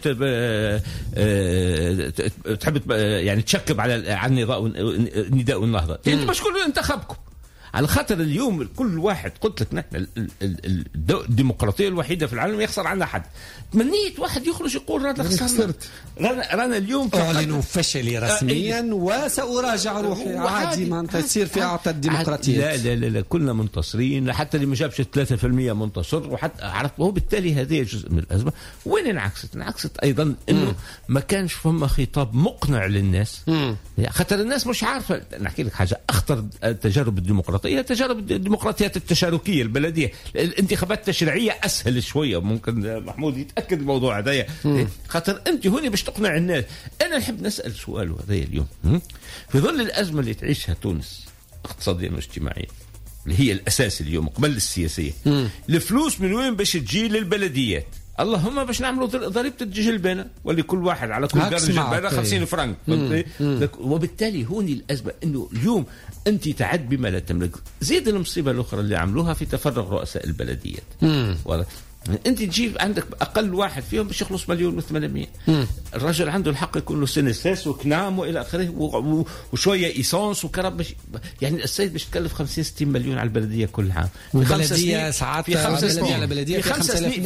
تحب يعني تشكب على النداء والنهضه، انت مش كل انتخبكم على خاطر اليوم كل واحد. قلت لك نحن الديمقراطيه الوحيده في العالم يخسر عنا حد. تمنيت واحد يخرج يقول رانا خسرت، رانا اليوم اعلنوا فشلي رسميا وساراجع روحي عادي، ما انت تصير في اعطى الديمقراطيه. لا كلنا منتصرين، حتى اللي ما جابش 3% منتصر، وحتى عرفت. وبالتالي هذه جزء من الازمه. وين انعكست ايضا انه ما كانش فما خطاب مقنع للناس، خاطر الناس مش عارفه. نحكي لك حاجه اخطر تجارب الديمقراطيه، تجارب الديمقراطيات التشاركيه البلديه. الانتخابات التشريعيه اسهل شويه، ممكن محمود يتاكد الموضوع هذا، خاطر انت هوني باش تقنع الناس. انا نحب نسال سؤال هذا اليوم، في ظل الازمه اللي تعيشها تونس اقتصاديا واجتماعيا اللي هي الاساس اليوم قبل السياسيه، الفلوس من وين باش تجي للبلديات؟ اللهم باش نعملوا ضريبه الجلبانه، واللي كل واحد على كل قرن جلبانه 50 فرنك. وبالتالي هوني الازمه انه اليوم انت تعد بما لا تملك. زيد المصيبه الاخرى اللي عملوها في تفرغ رؤساء البلديات. انت تجيب عندك اقل واحد فيهم باش يخلص 1,800,000. الرجل عنده الحق يكون له سنساس وكنام والى اخره وشويه ايسانس وكرب، يعني السيد باش تكلف 50-60 مليون على البلديه كل عام. البلديه ساعات في 5 سنين على بلديه في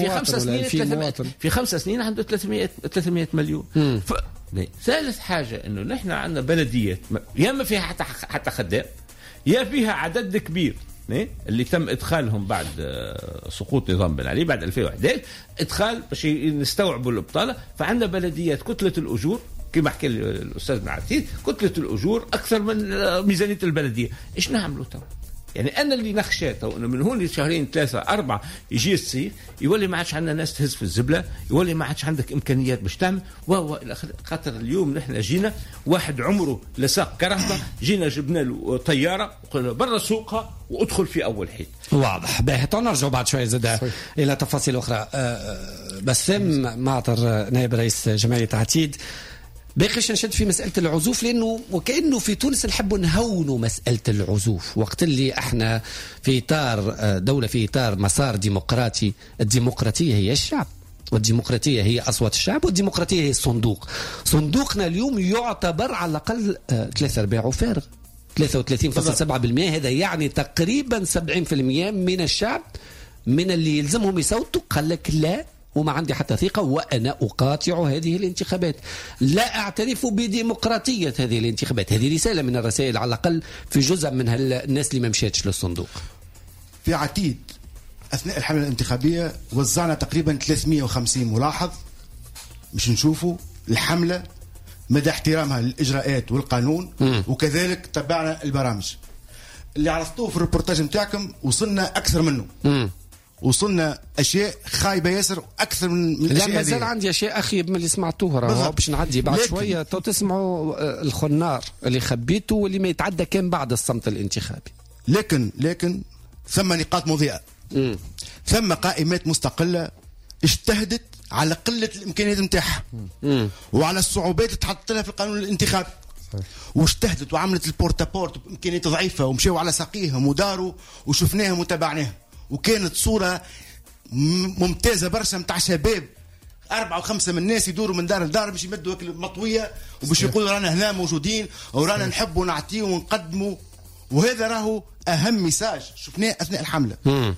5 سنين عنده 300 مليون. ثالث حاجه انه نحن عندنا بلديات يا ما فيها حتى خدام، يا فيها عدد كبير اللي تم ادخالهم بعد سقوط نظام بن علي بعد 2011 ادخال باش نستوعبوا الابطاله. فعندنا بلديات كتله الاجور كما حكى الاستاذ معتيد، كتله الاجور اكثر من ميزانيه البلديه. ايش نعملوا تو؟ يعني انا اللي نخشى تو انه من هون لشهرين 3-4 يجي الصيف يولي ما عادش عندنا ناس تهز في الزبله، يولي ما عادش عندك امكانيات باش تعمل خاطر اليوم نحن جينا واحد عمره لساق كرهبه، جينا جبنا له طياره وقلنا برا سوقها وادخل في اول حيط. واضح. باهي نرجع بعد شويه زاد الى تفاصيل اخرى. بسام معطر نائب رئيس جمعيه عتيد، باقيش نشد في مسألة العزوف، لأنه وكأنه في تونس نحبوا نهونوا مسألة العزوف، وقت اللي احنا في إطار دولة في إطار مسار ديمقراطي. الديمقراطية هي الشعب، والديمقراطية هي أصوات الشعب، والديمقراطية هي الصندوق. صندوقنا اليوم يعتبر على الأقل 3/4 فارغ، 33.7%. هذا يعني تقريبا 70% من الشعب من اللي يلزمهم يصوتوا قال لك لا وما عندي حتى ثقة وأنا أقاطع هذه الانتخابات، لا أعترف بديمقراطية هذه الانتخابات. هذه رسالة من الرسائل على الأقل في جزء من الناس اللي ما مشيتش للصندوق. في عتيد أثناء الحملة الانتخابية وزعنا تقريبا 350 ملاحظ مش نشوفوا الحملة مدى احترامها للإجراءات والقانون، وكذلك تبعنا البرامج اللي عرضتوه في الريبورتاج متاعكم، وصلنا أكثر منه. وصلنا اشياء خايبه ياسر اكثر من الاشياء هذه. لا مازال عندي اشياء اخيب من اللي سمعتوه راهو باش نعدي بعد شويه. تو تسمعوا الخنار اللي خبيته واللي ما يتعدى كان بعد الصمت الانتخابي. لكن ثم نقاط مضيئه. ثم قائمات مستقله اجتهدت على قله الامكانيات نتاعها وعلى الصعوبات اللي تحط لها في القانون الانتخابي، واجتهدت وعملت البورتابورت بامكانيات ضعيفه ومشيوا على ساقيهم وداروا وشفناهم وتابعناهم، وكانت صوره ممتازه برشا نتاع شباب 4 و5 من الناس يدوروا من دار لدار باش يمدوا مطويه وباش يقولوا رانا هنا موجودين ورانا نحبوا ونعطيوا ونقدموا. وهذا راهو اهم ميساج شفناه اثناء الحمله.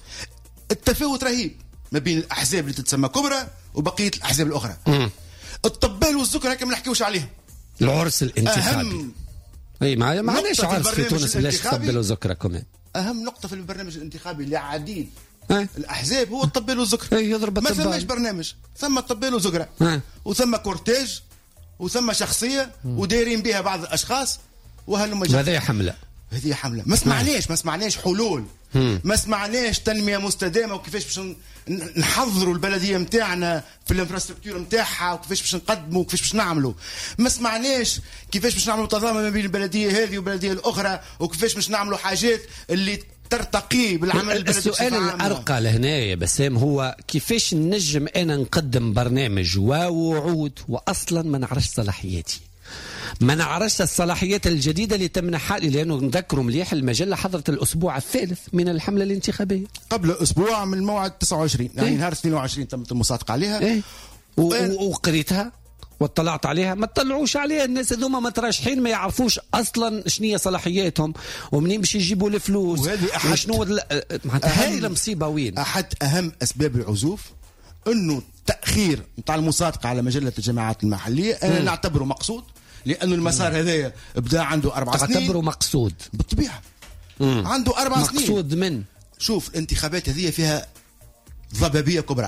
التفاوت رهيب ما بين الاحزاب اللي تتسمى كبرى وبقيه الاحزاب الاخرى. الطبال والسكر هكا ما نحكيوش عليهم. العرس الانتخابي اي معناش عرس في تونس بلاش تطبلوا ذكرى كمان. اهم نقطه في البرنامج الانتخابي لعديد الاحزاب هو الطبال والذكرى. يضرب ما ثماش برنامج، ثم الطبال وذكرى وثم كورتيج وثم شخصيه ودايرين بها بعض الاشخاص وهذه حمله. هذه حمله ما سمعناش حلول. ما سمعناش تنميه مستدامه وكيفاش باش نحضروا البلديه نتاعنا في الانفراستركتور نتاعها وكيفاش باش نقدموا وكيفاش باش نعملوا. ما سمعناش كيفاش باش نعملوا تضامن ما بين البلديه هذه والبلديه الاخرى وكيفاش باش نعملوا حاجات اللي ترتقي بالعمل البلدي. السؤال الارقى لهنا يا بسام هو كيفاش نجم انا نقدم برنامج ووعود واصلا ما نعرفش صلاحياتي، ما نعرفش الصلاحيات الجديدة اللي تمنحها لي، لأنه نذكروا مليح المجلة حضرت الأسبوع الثالث من الحملة الانتخابية قبل أسبوع من الموعد 29 يعني نهار 22 تمت المصادقة عليها. وقريتها واطلعت عليها. ما تطلعوش عليها الناس هذوما مترشحين ما يعرفوش أصلا شنية صلاحياتهم ومنين باش يجيبوا الفلوس وشنو معناتها هاي المصيبة. وين أحد أهم أسباب العزوف أنه تأخير نتاع المصادقة على مجلة الجماعات المحلية. أنا نعتبره مقصود لأنه المسار هذايا بدا عنده 4 سنين. تعتبره مقصود بالطبيعة. عنده 4 سنين. مقصود من شوف الانتخابات هذه فيها ضبابية كبرى.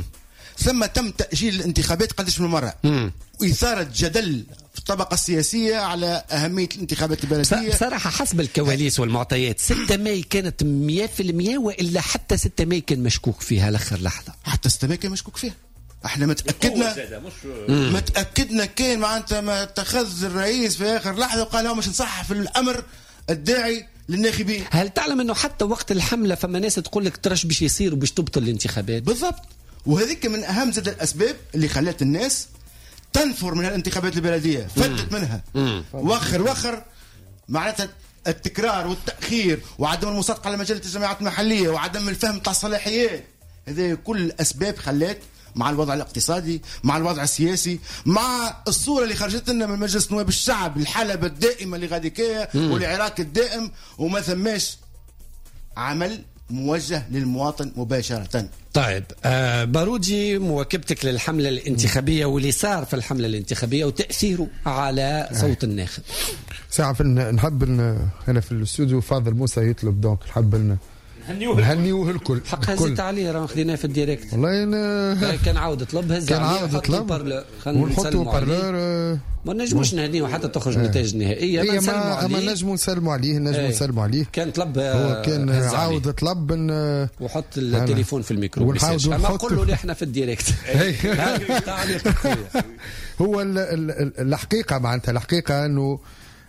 ثم تم تأجيل الانتخابات قداش من مرة وإثارة جدل في الطبقة السياسية على أهمية الانتخابات البلدية. بصراحة حسب الكواليس والمعطيات 6 ماي كانت 100% وإلا حتى 6 ماي كان مشكوك فيها لآخر لحظة. حتى 6 ماي كان مشكوك فيها. احنا متأكدنا كان معناتها ما اتخذ الرئيس في آخر لحظة وقال هو مش نصحح في الأمر الداعي للناخبين. هل تعلم أنه حتى وقت الحملة فما ناس تقول لك ترش باش يصير وباش تبطل الانتخابات؟ بالضبط. وهذيك من أهم زاد الأسباب اللي خلت الناس تنفر من الانتخابات البلدية. فتت منها وخر معناتها التكرار والتأخير وعدم المصادقة على مجلة الجماعات المحلية وعدم الفهم تاع الصلاحيات. هذه كل أسباب خلت مع الوضع الاقتصادي مع الوضع السياسي مع الصورة اللي خرجت لنا من مجلس نواب الشعب الحلبة الدائمة اللي غاديكية والعراك الدائم وما ثماش عمل موجه للمواطن مباشرة. طيب بارودي مواكبتك للحملة الانتخابية واللي صار في الحملة الانتخابية وتأثيره على صوت الناخب. ساعة نحب هنا في الاستوديو فاضل موسى يطلب دونك نحب نهنيوه الكل. حق هزيت عليه راه خديناه في الديريكت والله أنا كان عاود طلب هز عليه ونحطوا بارلور ما نجموش نهنيوه حتى تخرج النتائج النهائيه. ما نجموا نسلموا عليه كان طلب هو كان عاود طلب وحط التليفون في الميكرو نقول له اللي احنا في الديريكت. هو الحقيقه معناتها الحقيقه انه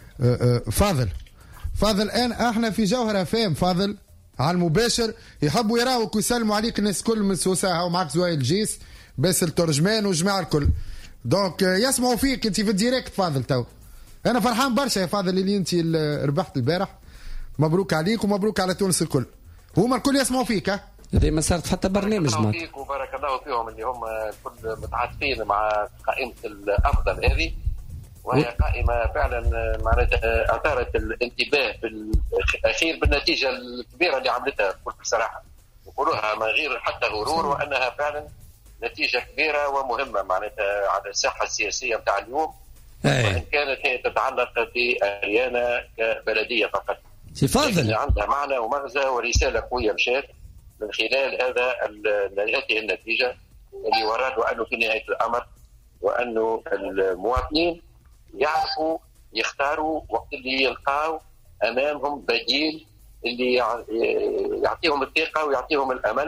فاضل الان احنا في جوهره فهم فاضل على المباشر يحبوا يراوك ويسلموا عليك الناس كل من سوسة ومعك زويل جيس باسل ترجمان وجماعة الكل دونك يسمعوا فيك انت في الديريكت فاضل. تو انا فرحان برشا يا فاضل اللي انت ربحت البارح. مبروك عليك ومبروك على تونس الكل. هما الكل يسمعوا فيك. هذه ما صارت حتى برنامج بارك الله فيك وبارك الله فيهم اللي هم كل متعاطفين مع قائمة الأفضل هذه وهي قائمة فعلا معناتها أثارت الانتباه بالأخير بالنتيجة الكبيرة اللي عملتها بكل صراحة نقولوها من غير حتى غرور وأنها فعلا نتيجة كبيرة ومهمة معناتها على الساحة السياسية متاع اليوم وإن كانت هي تتعلق بأريانا كبلدية فقط. فاضل عندها معنى ومغزى ورسالة قوية مشات من خلال هذه النتيجة اللي ورات أنه في نهاية الأمر وأنه المواطنين يعرفوا يختاروا وقت اللي يلقاو أمامهم بديل اللي يعطيهم الثقة ويعطيهم الأمل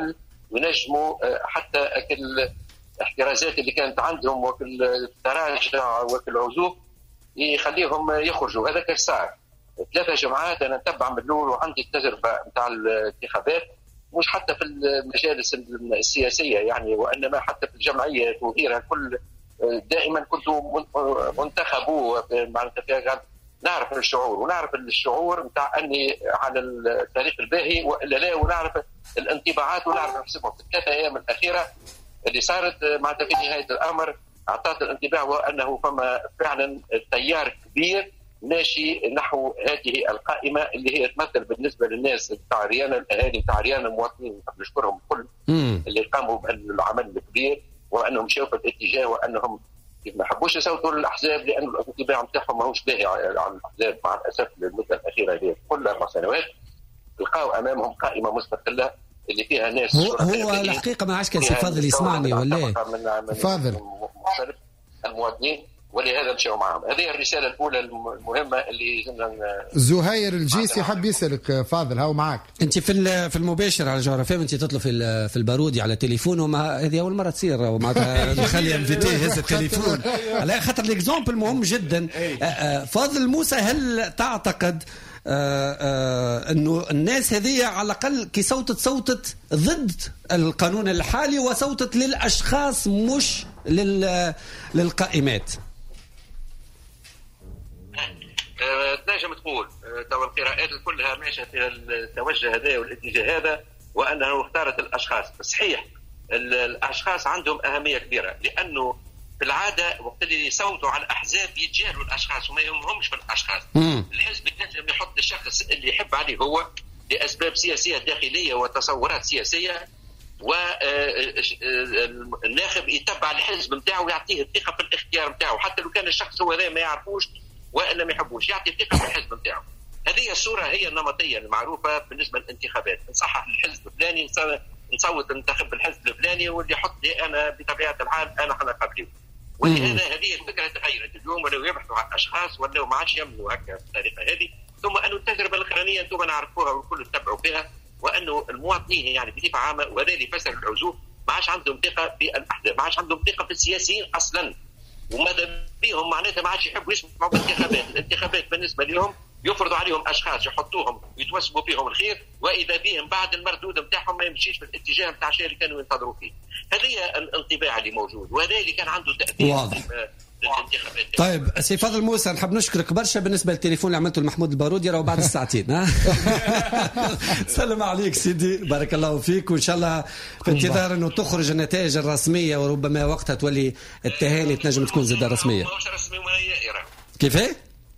وينجموا حتى الاحترازات اللي كانت عندهم وكل التراجع وكل العزوف يخليهم يخرجوا. هذا كان صار 3 جمعات انا نتبع من الاول وعندي التجربه نتاع الانتخابات، مش حتى في المجالس السياسيه يعني، وانما حتى في الجمعيات وغيرها كل دائما كنت منتخب معناتها نعرف الشعور ونعرف الشعور نتاع اني على الطريق الباهي والا لا، ونعرف الانطباعات ونعرف نحسبهم. في ال3 ايام الاخيره اللي صارت معناتها في نهايه الامر اعطت الانطباع وانه فما فعلا تيار كبير ماشي نحو هذه القائمه اللي هي تمثل بالنسبه للناس تاع ريانا الاهالي تاع ريانا المواطنين، نشكرهم الكل اللي قاموا بالعمل الكبير وانهم شافوا الاتجاه وانهم ما حبوش يصوتوا للاحزاب لان الانطباع نتاعهم ماهوش باهي على الاحزاب مع الاسف. للمده الاخيره هذه كل 4 سنوات لقاوا امامهم قائمه مستقله اللي فيها ناس هو الحقيقه ما عادش كان سي فاضل يسمعني ولا فاضل مختلف المواطنين، ولهذا مشاو معهم. هذه الرساله الاولى المهمه اللي لازمنا. زهير الجيسي حب يسالك فاضل، هاو معك انت في المباشر على جوهر فهم، انت تطلب في البارودي على تليفون، وما هذه اول مره تصير ومعناتها نخلي انفيتي هز التليفون على خاطر الاكزامبل مهم جدا. فاضل موسى، هل تعتقد انه الناس هذه على الاقل كي صوتت ضد القانون الحالي وصوتت للاشخاص مش للقائمات؟ تنجم تقول تو القراءات كلها ماشيه في التوجه هذا والاتجاه هذا، وانه اختارت الاشخاص. صحيح الاشخاص عندهم اهميه كبيره، لانه في العاده وقت اللي يصوتوا على الاحزاب يتجاهلوا الاشخاص وما يهمهمش في الاشخاص. الحزب ينجم يحط الشخص اللي يحب عليه هو لاسباب سياسيه داخليه وتصورات سياسيه، والناخب يتبع الحزب نتاعو ويعطيه الثقه في الاختيار نتاعو، حتى لو كان الشخص هو ذا ما يعرفوش والا ما يحبوش، يعطي الثقه في الحزب نتاعو. هذه الصوره هي النمطيه المعروفه بالنسبه للانتخابات. نصحح الحزب الفلاني، نصوت ننتخب الحزب الفلاني، واللي يحط لي انا بطبيعه الحال انا حنقابله. ولهذا هذه الفكره تغيرت اليوم، ولو يبحثوا عن اشخاص ولا ما عادش يمنوا هكا بالطريقه هذه. ثم انه التجربه الاخرانيه انتم نعرفوها والكل تتبعوا بها، وانه المواطنين يعني بصفه عامه، وهذا اللي فسر العزوف، ما عادش عندهم ثقه في الاحزاب، ما عادش عندهم ثقه في السياسيين اصلا، وماذا بهم معناتها ما عادش يحبوا يسمعوا بالانتخابات. الانتخابات بالنسبه لهم يفرضوا عليهم اشخاص يحطوهم ويتوسموا فيهم الخير، واذا بهم بعد المردود نتاعهم ما يمشيش في الاتجاه نتاع الشيء اللي كانوا ينتظروا فيه. هذه الانطباع اللي موجود، وهذا اللي كان عنده تاثير واضح. طيب سي فاضل موسى، نحب نشكرك برشا بالنسبه للتليفون اللي عملته لمحمود البارودي، راهو بعد الساعتين. سلام عليك سيدي، بارك الله فيك، وان شاء الله في انتظار انه تخرج النتائج الرسميه، وربما وقتها تولي التهاني تنجم تكون زاده رسميه. ماهوش رسمي ونهائي. كيفاه؟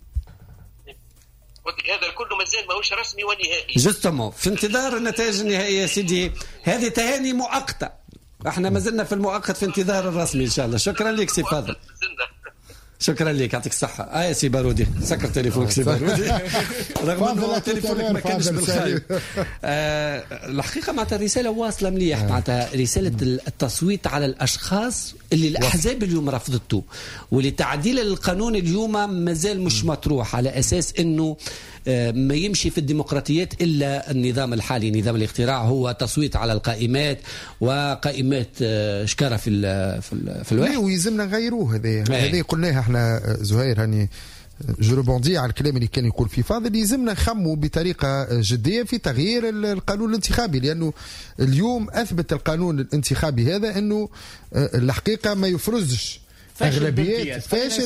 هذا كله مازال ماهوش رسمي ونهائي. جوستومون في انتظار النتائج النهائيه يا سيدي، هذه تهاني مؤقته، احنا ما زلنا في المؤقت في انتظار الرسمي ان شاء الله. شكرا لك سي فاضل، شكرا لك، يعطيك الصحة. يا سي بارودي، سكر تليفونك سي بارودي رغم انه تليفونك ما كانش بالخير. الحقيقة معناتها الرسالة واصلة مليح، معناتها رسالة التصويت على الأشخاص اللي الأحزاب اليوم رفضته، ولتعديل القانون اليوم مازال مش مطروح، على أساس أنه ما يمشي في الديمقراطيات إلا النظام الحالي، نظام الاقتراع، هو تصويت على القائمات وقائمات شكارة في الواحد، ويلزمنا نغيروه. هذه قلناها احنا زهير، هاني جروبوندي على الكلام اللي كان يقول فيه فاضل. يلزمنا نخموا بطريقة جدية في تغيير القانون الانتخابي، لأنه اليوم أثبت القانون الانتخابي هذا أنه الحقيقة ما يفرزش أغلبيات،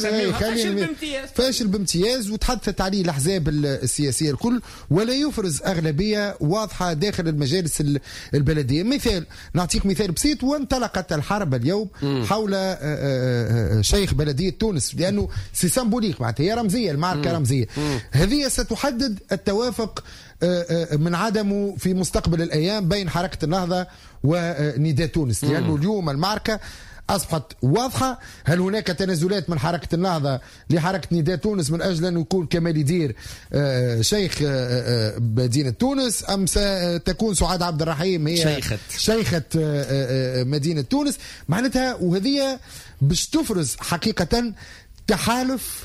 فاشل بامتياز، وتحدثت عليه الأحزاب السياسية الكل، ولا يفرز أغلبية واضحة داخل المجالس البلدية. مثال، نعطيك مثال بسيط، وانطلقت الحرب اليوم حول شيخ بلدية تونس، لأنه سي سامبوليك، معناتها هي رمزية، المعركة رمزية. هذه ستحدد التوافق من عدمه في مستقبل الأيام بين حركة النهضة ونداء تونس، لأنه اليوم المعركة أصبحت واضحة. هل هناك تنازلات من حركة النهضة لحركة نداء تونس من أجل أن يكون كمال يدير شيخ مدينة تونس، أم ستكون سعاد عبد الرحيم هي شيخة مدينة تونس؟ معناتها وهذه باش تفرز حقيقة تحالف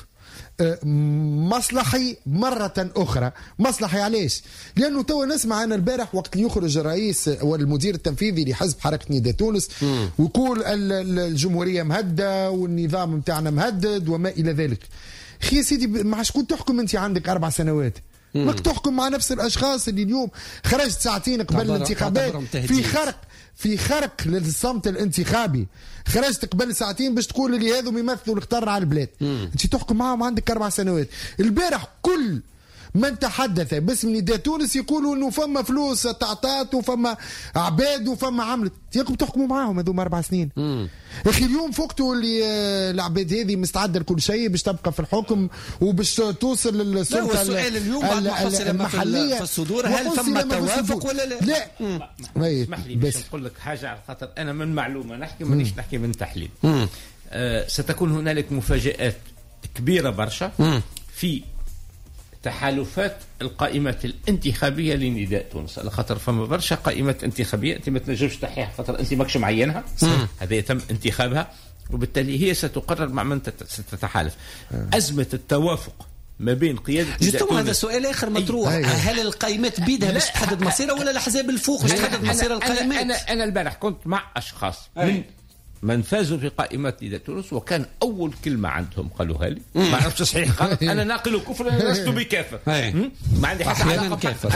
مصلحي مرة أخرى. مصلحي علاش؟ لأنه توا نسمع أنا البارح وقت يخرج الرئيس والمدير التنفيذي لحزب حركة نداء تونس ويقول الجمهورية مهدة والنظام متاعنا مهدد وما إلى ذلك. خي سيدي مع شكون تحكم أنت عندك 4 سنوات؟ ماك تحكم مع نفس الأشخاص اللي اليوم خرجت ساعتين قبل الانتخابات في خرق للصمت الانتخابي. خرجت قبل ساعتين باش تقول اللي هذو يمثلوا الخطر على البلاد. انت تحكم معهم عندك 4 سنوات. البارح كل من تحدث باسم نداء تونس يقولوا انه فما فلوس تعطات وفما عباد وفما عملت. ياكم تحكموا معاهم هذوم 4 سنين. اخي اليوم فوقتوا اللي العباد هذه مستعده لكل شيء باش تبقى في الحكم وباش توصل للسلطه. لا السؤال اليوم بعد ما حصل المحليه في الصدور هل ثم توافق ولا لا؟ لا اسمح لي باش نقول لك حاجه على خاطر انا من معلومه نحكي مانيش نحكي من تحليل. ستكون هنالك مفاجآت كبيره برشا في تحالفات القائمات الانتخابيه لنداء تونس، على خاطر فما برشا قائمات انتخابيه انت ما تنجمش تحيها خاطر انت ماكش معينها. هذا يتم انتخابها وبالتالي هي ستقرر مع من ستتحالف. ازمه التوافق ما بين قياده نداء تونس. هذا سؤال اخر مطروح. هل القائمات بيدها باش تحدد مصيرها ولا الاحزاب الفوق باش تحدد مصير القائمات؟ انا البارح كنت مع اشخاص من فازوا في قائمات نداء تونس وكان اول كلمه عندهم قالوها لي ما عرفتش صحيح غلط. انا ناقل كفر لست بكافر. ما عندي حتى علاقه كافر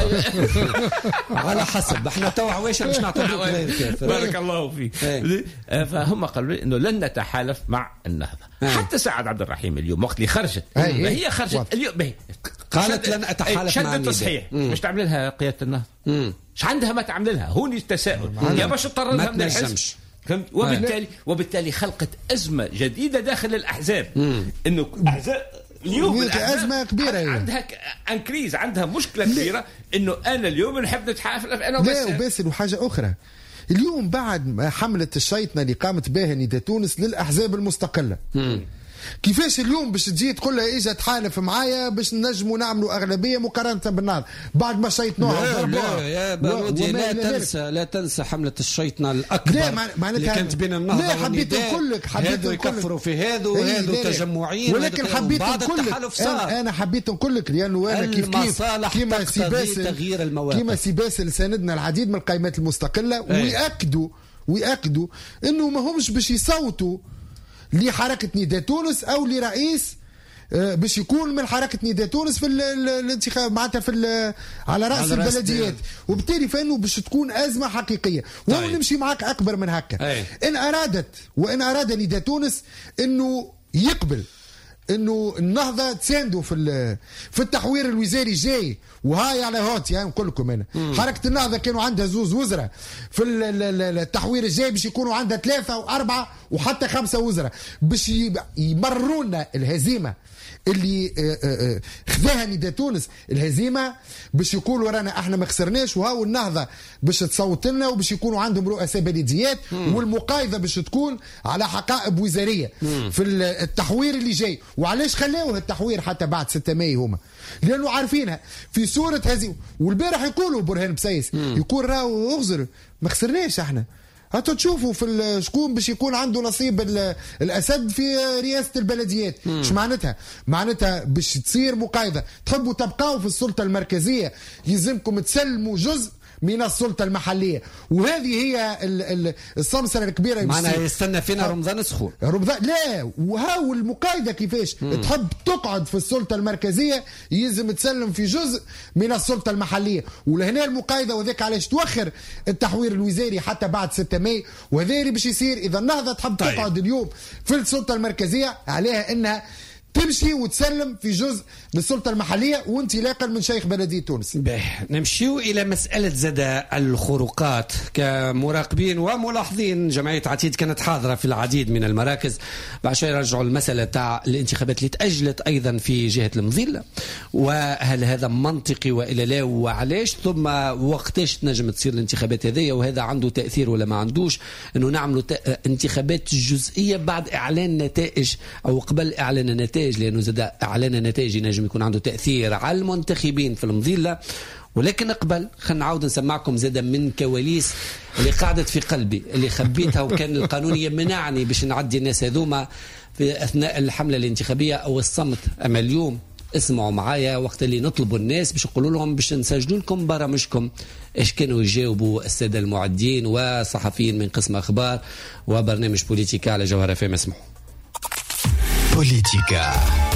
على حسب احنا تو عوايش باش نعطيوك غير كافر. بارك الله فيك. فهم قالوا لي انه لن نتحالف مع النهضه. حتى سعد عبد الرحيم اليوم وقت اللي خرجت هي خرجت اليوم قالت لن اتحالف مع النداء. صحيح مش تعمل لها قياده النهضه ايش عندها ما تعمل لها. هوني التساؤل يا باش تطردها من الحزب. وبالتالي خلقت أزمة جديدة داخل الأحزاب. إنه أحزاب اليوم أزمة كبيرة عندها أنكريز عندها مشكلة كبيرة إنه أنا اليوم نحب نتحالف أنا وبس وحاجة أخرى. اليوم بعد حملة الشيطنة اللي قامت بها نداء تونس للأحزاب المستقلة كيفاش اليوم باش تجي تقول لها اجا تحالف معايا باش نجموا نعملوا اغلبيه مقارنه بالنهار بعد ما شيطنوها. لا يا بارودي لا تنسى حمله الشيطنه الاكبر اللي كانت بين النهضه والنداء. حبيت نقول لك هذو يكفروا في هذو وهذو تجمعين ولكن حبيت نقول لك انا حبيت نقول لك لانه انا كيما تغيير المواقف كيما سي باسل ساندنا العديد من القائمات المستقله ويأكدوا انه ما همش باش يصوتوا لحركة نداء تونس أو لرئيس باش يكون من حركة نداء تونس في الانتخاب معناتها على رأس البلديات. وبالتالي فإنه باش تكون أزمة حقيقية. ونمشي معك أكبر من هكا. إن أراد نداء تونس إنه يقبل انه النهضه تساندوا في التحوير الوزاري الجاي وهاي على هوت يعني نقول لكم انا حركه النهضه كانوا عندها 2 وزراء في التحوير الجاي باش يكونوا عندها 3 و4 وحتى 5 وزراء باش يمررونا الهزيمه اللي خذاها نداء تونس. الهزيمه باش يقولوا رانا احنا ما خسرناش وهاو النهضه باش تصوت لنا وباش يكونوا عندهم رؤساء بلديات والمقايضه باش تكون على حقائب وزاريه في التحوير اللي جاي. وعلاش خلاوه التحوير حتى بعد 6 ماي هما لانه عارفينها في صوره هزيمه. والبارح يقولوا برهان بسيس يقول راهو اغزر ما خسرناش احنا. هاتوا تشوفوا في شكون باش يكون عنده نصيب الاسد في رئاسه البلديات. ايش معناتها باش تصير مقايضه. تحبوا تبقاو في السلطه المركزيه يلزمكم تسلموا جزء من السلطه المحليه. وهذه هي السمسره الكبيره. معناها يستنى فينا رمضان سخون لا وهاو المقايضه كيفاش تحب تقعد في السلطه المركزيه يلزم تسلم في جزء من السلطه المحليه. ولهنا المقايضه وذاك علاش توخر التحوير الوزاري حتى بعد 6 ماي. وهذا اللي باش يصير اذا النهضه تحب تقعد اليوم في السلطه المركزيه عليها انها تمشي وتسلم في جزء من السلطة المحلية وانطلاقا من شيخ بلدية تونس. نمشيو إلى مسألة زادة الخروقات. كمراقبين وملاحظين جمعية عتيد كانت حاضرة في العديد من المراكز بعد شوي رجعوا المسألة تاع الانتخابات اللي تأجلت أيضا في جهة المظلة. وهل هذا منطقي وإلا لا وعلاش ثم وقتاش تنجم تصير الانتخابات هذه وهذا عنده تأثير ولا ما عندوش أنه نعملوا انتخابات جزئية بعد إعلان نتائج أو قبل إعلان النتائج لأنه زاد إعلان النتائج ينجم يكون عنده تأثير على المنتخبين في المظلة. ولكن قبل خلينا نعاود نسمعكم زاده من كواليس اللي قعدت في قلبي اللي خبيتها، وكان القانون يمنعني باش نعدي الناس هذوما في اثناء الحمله الانتخابيه او الصمت. اما اليوم اسمعوا معايا وقت اللي نطلبوا الناس باش نقولوا لهم باش نسجلوا لكم برامجكم، ايش كانوا يجاوبوا الساده المعدين وصحفيين من قسم اخبار وبرنامج بوليتيكا على جوهر FM. اسمعوا. بوليتيكا.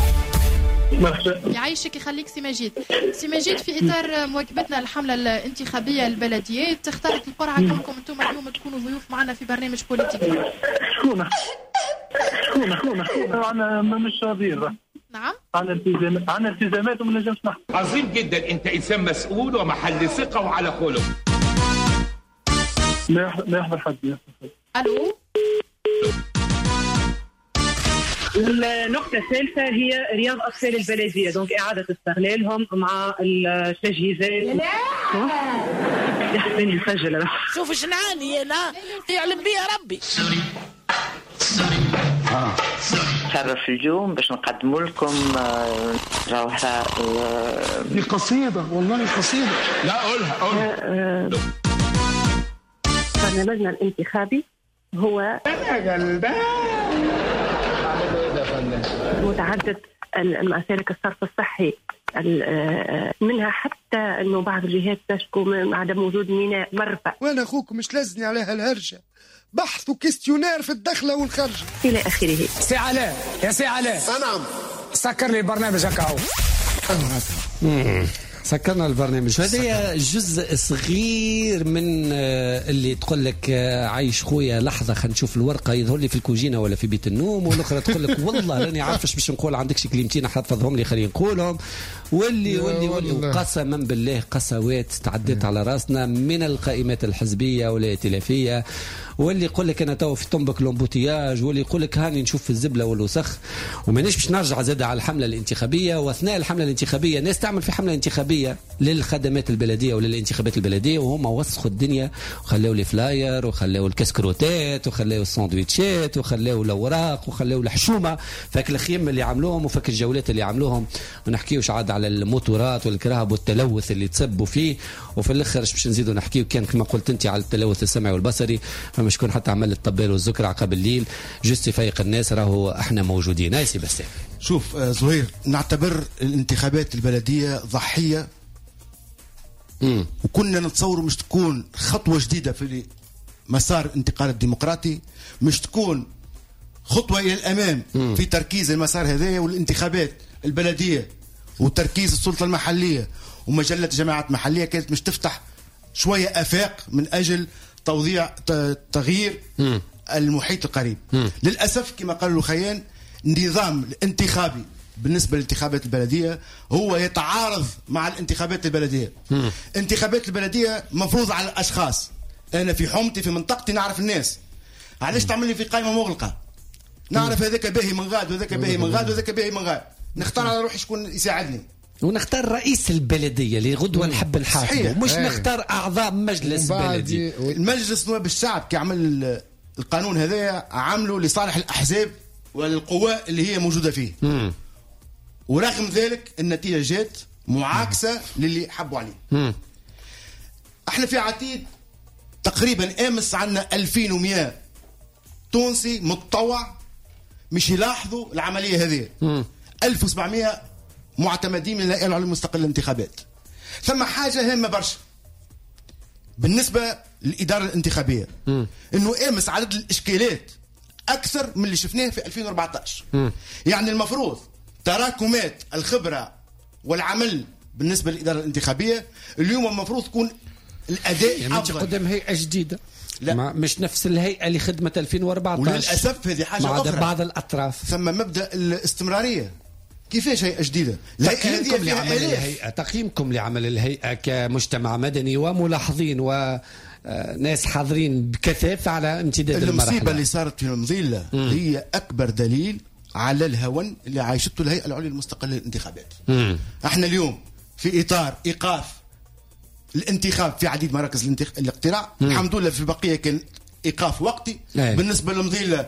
يعيشك يخليك سي مجيد. سي مجيد، في اطار مواكبتنا الحمله الانتخابيه للبلديات اختارت القرعه كونكم انتم اليوم تكونوا ضيوف معنا في برنامج بوليتيكا. شكون انا مش راضيين. نعم، عن التزامات وما نجمش نحكي. عظيم جدا، انت انسان مسؤول ومحل ثقه وعلى خلق. لا يحضر حد. الو. النقطة الثالثة هي رياض أطفال البلدية، دونك إعادة استغلالهم مع التجهيزات. لا يحسن يسجل. شوف شنعاني أنا يعلم بيها ربي. شرف اليوم باش نقدموا لكم جوهرة. دي قصيدة والله قصيدة. لا قولها. برنامجنا الانتخابي هو متعدد المسالك الصرف الصحي، منها حتى انه بعض الجهات تشكو من عدم وجود ميناء مرفأ. وانا اخوك مش لازني عليها الهرجه، بحث وكيستيونير في الدخله والخرجه الى اخره. سي علاء، يا سي علاء. نعم. سكر لي البرنامج هكا. سكرنا البرنامج. هذا جزء صغير من اللي تقول لك عايش خويا لحظه خلينا نشوف الورقه يظهر لي في الكوجينه ولا في بيت النوم، والاخرى تقول لك والله راني عارفش باش نقول، عندك شي كلمتين حفظهم لي خلينا نقولهم. واللي قسما بالله قسوات تعديت على راسنا من القائمات الحزبيه ولا الائتلافيه، واللي يقول لك انا تو في طنبك لومبوتياج، واللي يقول لك هاني نشوف في الزبله والوسخ. ومانيش باش نرجع زاد على الحمله الانتخابيه. واثناء الحمله الانتخابيه ناس تعمل في حمله انتخابيه للخدمات البلديه وللانتخابات البلديه، وهم وسخوا الدنيا وخلاوا لي فلاير وخلاوا الكسكروتات وخلاوا الساندويتشات وخلاوا الاوراق وخلاوا الحشومه، فاك الخيم اللي عملوهم وفاك الجولات اللي عملوهم. ما نحكيوش عاد على الموتورات والكرهب والتلوث اللي تسبوا فيه. وفي الاخر باش نزيدوا نحكيو كان كما قلت انت على التلوث السمعي والبصري، فما شكون حتى عمل الطبال والزكر عقب الليل جست يفيق الناس راهو احنا موجودين. ناسي بس شوف زهير، نعتبر الانتخابات البلديه ضحيه. وكنا نتصور مش تكون خطوه جديده في مسار الانتقال الديمقراطي، مش تكون خطوه الى الامام في تركيز المسار هذايا والانتخابات البلديه وتركيز السلطه المحليه ومجله جماعات محليه. كانت مش تفتح شويه افاق من اجل تغيير المحيط القريب. للاسف كما قال الخيان، النظام الانتخابي بالنسبه للانتخابات البلديه هو يتعارض مع الانتخابات البلديه. انتخابات البلديه مفروض على الاشخاص. انا في حومتي في منطقتي نعرف الناس، علاش تعمل لي في قائمه مغلقه؟ نعرف هذاك باهي من غاد وذاك باهي من غاد وذاك باهي من غاد، نختار على روحي شكون يساعدني، ونختار رئيس البلديه اللي غدوه نحب نحاسبه، مش نختار اعضاء مجلس بلدي. المجلس نواب الشعب كي عمل القانون هذا عملوا لصالح الاحزاب والقوى اللي هي موجوده فيه. ورغم ذلك النتيجه جات معاكسه للي حبوا عليه. احنا في عتيد تقريبا امس عندنا 2100 تونسي متطوع مش يلاحظوا العمليه هذه. 1700 معتمدين من الهيئه العليا المستقله للانتخابات. ثم حاجه هامه برشا بالنسبه للاداره الانتخابيه، انه امس عدد الاشكالات اكثر من اللي شفناه في 2014. يعني المفروض تراكمات الخبره والعمل بالنسبه للاداره الانتخابيه اليوم المفروض تكون الاداء يعني افضل. قدام هيئه جديده، لا مش نفس الهيئه اللي خدمت 2014. وللاسف هذه حاجه مع اخرى، بعض الاطراف ثم مبدا الاستمراريه. كيفاش هيئه جديده؟ تقييمكم لعمل الهيئه، تقييمكم لعمل الهيئه كمجتمع مدني وملاحظين وناس حاضرين بكثافه على امتداد المرحله. المصيبه اللي صارت في المظله هي اكبر دليل على الهوان اللي عايشته الهيئه العليا المستقله للانتخابات. احنا اليوم في اطار ايقاف الانتخاب في عديد مراكز الاقتراع. الحمد لله في البقيه كان ايقاف وقتي. بالنسبه للمظله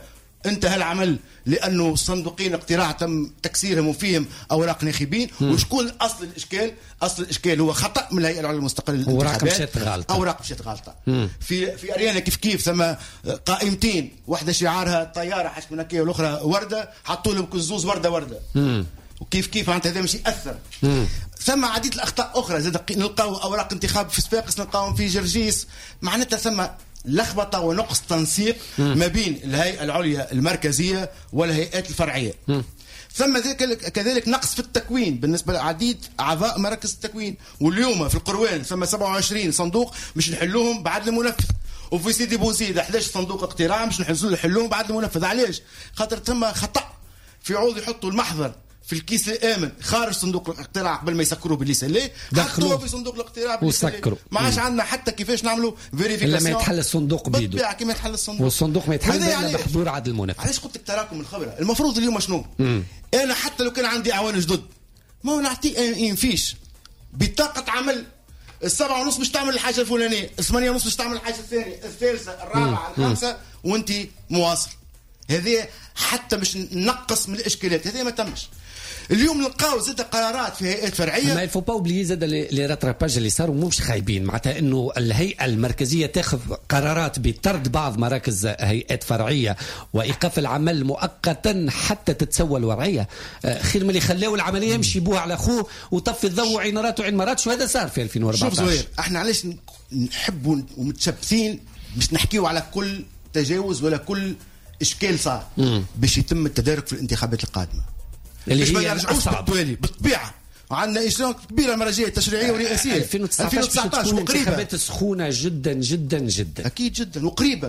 انتهى العمل لانه الصندوقين اقتراع تم تكسيرهم وفيهم اوراق ناخبين. وشكون اصل الاشكال؟ اصل الاشكال هو خطا من الهيئه العليا المستقله للانتخابات، اوراق مشات غالطه. في اريانا كيف ثم قائمتين، واحده شعارها طياره حسب منكيه والاخرى ورده، حطوا لهم كزوز ورده وكيف معناتها هذا مش ياثر. ثم عديد الاخطاء اخرى زاد نلقاو اوراق انتخاب في صفاقس، نلقاوهم في جرجيس، معناتها ثم لخبطه ونقص تنسيق ما بين الهيئه العليا المركزيه والهيئات الفرعيه. ثم كذلك نقص في التكوين بالنسبه لعديد اعضاء مراكز التكوين. واليوم في القروان ثم 27 صندوق مش نحلوهم بعد المنفذ، وفي سيدي بوزيد 11 صندوق اقتراع مش نحلوهم بعد المنفذ. علاش؟ خاطر ثم خطا في عوض يحطوا المحضر في الكيس الامن خارج صندوق الاقتراع قبل ما يسكروه بالليسالي، حطوه في صندوق الاقتراع وسكروا. ما عادش عندنا حتى كيفاش نعملوا فيريفيكاسيون لما يتحل الصندوق بيده بالطبيعه كما يتحل الصندوق، والصندوق ما يتحل الا بحضور عدد المنفذ. علاش قلت لك تراكم الخبره؟ المفروض اليوم شنو؟ انا حتى لو كان عندي اعوان جدد ما هو نعطيه ينفيش بطاقه عمل 7:30 باش تعمل الحاجه الفلانيه، 8:30 باش تعمل الحاجه الثانيه، الثالثه، الرابعه، الخامسه، وانت مواصل. هذه حتى مش نقص من الاشكالات، هذه ما تمش. اليوم نلقاو زاد قرارات في هيئات فرعيه. ما الفو با اوبليي زاد لي راتراباج اللي صاروا مش خايبين، معناتها انه الهيئه المركزيه تاخذ قرارات بطرد بعض مراكز هيئات فرعيه وايقاف العمل مؤقتا حتى تتسوى الوضعيه. خير من اللي خلاو العمليه يمشي بوها على اخوه وطفي الضوء عين رات وعين مرات، وهذا صار في 2014. شوف زوير، احنا علاش نحبوا ومتشبثين مش نحكيوا على كل تجاوز ولا كل اشكال صار باش يتم التدارك في الانتخابات القادمه اللي هي الأصعب بالطبيعه. وعندنا إجراءات كبيرة مرجعية تشريعية ورئاسية 2019 انتخابات سخونة جدا جدا جدا، أكيد جدا،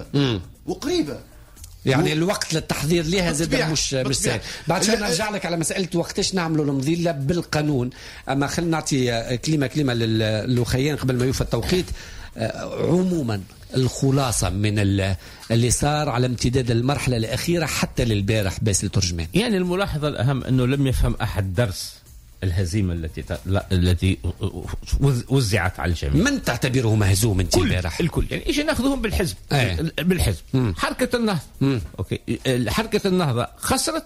وقريبة يعني الوقت للتحضير لها زاد مش سهل. بعد شوي نرجع لك على مسألة وقتاش نعملوا المظلة بالقانون. أما خلينا نعطي كلمة للأخيان قبل ما يوفى التوقيت. عموما الخلاصة من اللي صار على امتداد المرحلة الأخيرة حتى للبارح باسل ترجمان، يعني الملاحظة الأهم أنه لم يفهم أحد درس الهزيمة التي وزعت على الجميع. من تعتبره مهزوم انت البارح؟ الكل يعني ايش ناخذهم بالحزب. بالحزب. حركة النهضة اوكي، حركة النهضة خسرت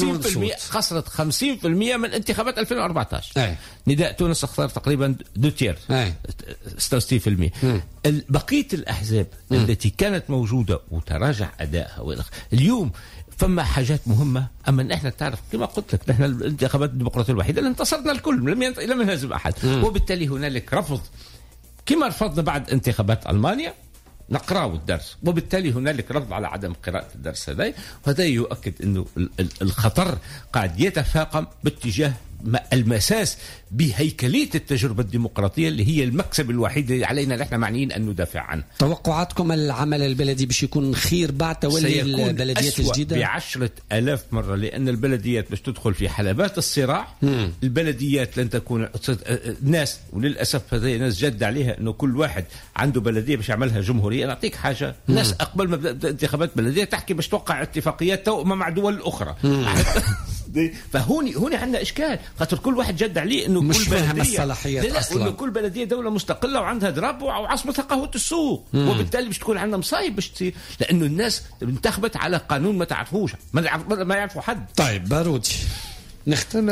50% من انتخابات 2014. نداء تونس اختار تقريبا دوتير 66%. بقية الأحزاب التي كانت موجودة وتراجع أدائها اليوم فما حاجات مهمة. أما نحن تعرف كما قلت لك نحن الانتخابات الديمقراطية الوحيدة اللي انتصرنا الكل، لم ينهزم أحد. وبالتالي هنالك رفض كما رفضنا بعد انتخابات ألمانيا، نقرأ الدرس، وبالتالي هنالك رفض على عدم قراءة الدرس هذا. وهذا يؤكد أنه الخطر قاعد يتفاقم باتجاه المساس بهيكلية التجربة الديمقراطية اللي هي المكسب الوحيد اللي علينا نحن معنيين أن ندافع عنه. توقعاتكم العمل البلدي باش يكون خير بعد تولي البلديات الجديدة؟ ب10,000 مرة، لأن البلديات باش تدخل في حلبات الصراع. البلديات لن تكون ناس، وللأسف هذه ناس جد عليها أنه كل واحد عنده بلدية باش يعملها جمهورية. نعطيك حاجة، ناس أقبل ما بدأ انتخابات بلدية تحكي باش توقع اتفاقيات توأمة مع دول أخرى. فهوني عندنا إشكال، خاطر كل واحد جد عليه انه مش كل فاهم الصلاحيات اصلا، انه كل بلديه دوله مستقله وعندها دراب وعاصمتها قهوه السوق. وبالتالي باش تكون عندنا مصايب باش تصير، لانه الناس انتخبت على قانون ما تعرفوش، ما يعرفوا حد. طيب بارودي نختم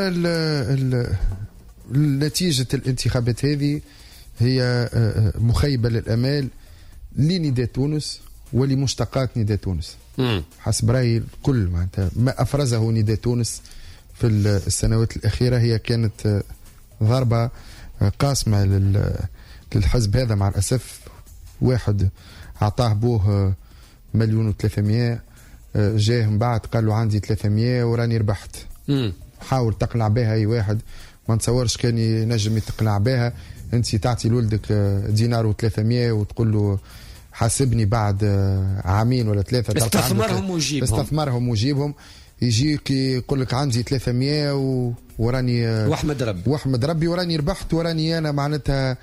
نتيجه الانتخابات هذه هي مخيبه للامال لنداء تونس ولمشتقات نداء تونس. حسب رايي الكل معناتها ما افرزه نداء تونس في السنوات الأخيرة هي كانت ضربة قاسمة للحزب هذا. مع الأسف واحد أعطاه بوه 1,300,000 جاه من بعد قال له عندي 300 وراني ربحت. حاول تقنع بها أي واحد، ما نتصورش كان ينجم يتقنع بها. أنت تعطي لولدك دينار و300 وتقول له حاسبني بعد عامين ولا 3. استثمرهم وجيبهم. يجيك يقول لك عندي 300 وراني واحمد ربي وراني ربحت وراني انا معناتها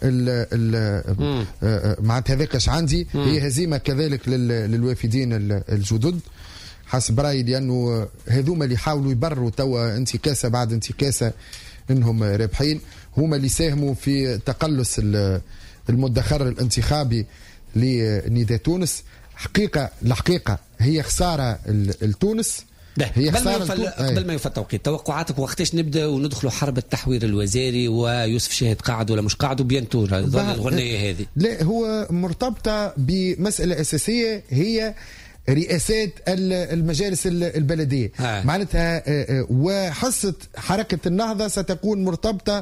معناتها هذاكش عندي. هي هزيمه كذلك للوافدين الجدد حسب رايي، لانه هذوما اللي يحاولوا يبرروا توا انتكاسه بعد انتكاسه انهم رابحين، هما اللي ساهموا في تقلص المدخر الانتخابي لنداء تونس. الحقيقه هي خساره لتونس. هي قبل ما يوفى التوقيت، توقعاتك وقتاش نبدا وندخلوا حرب التحوير الوزاري ويوسف شاهد قاعد ولا مش قاعد وبينتور الغنية هذه؟ لا، هو مرتبطة بمسألة أساسية هي رئاسات المجالس البلدية. معناتها وحصة حركة النهضة ستكون مرتبطة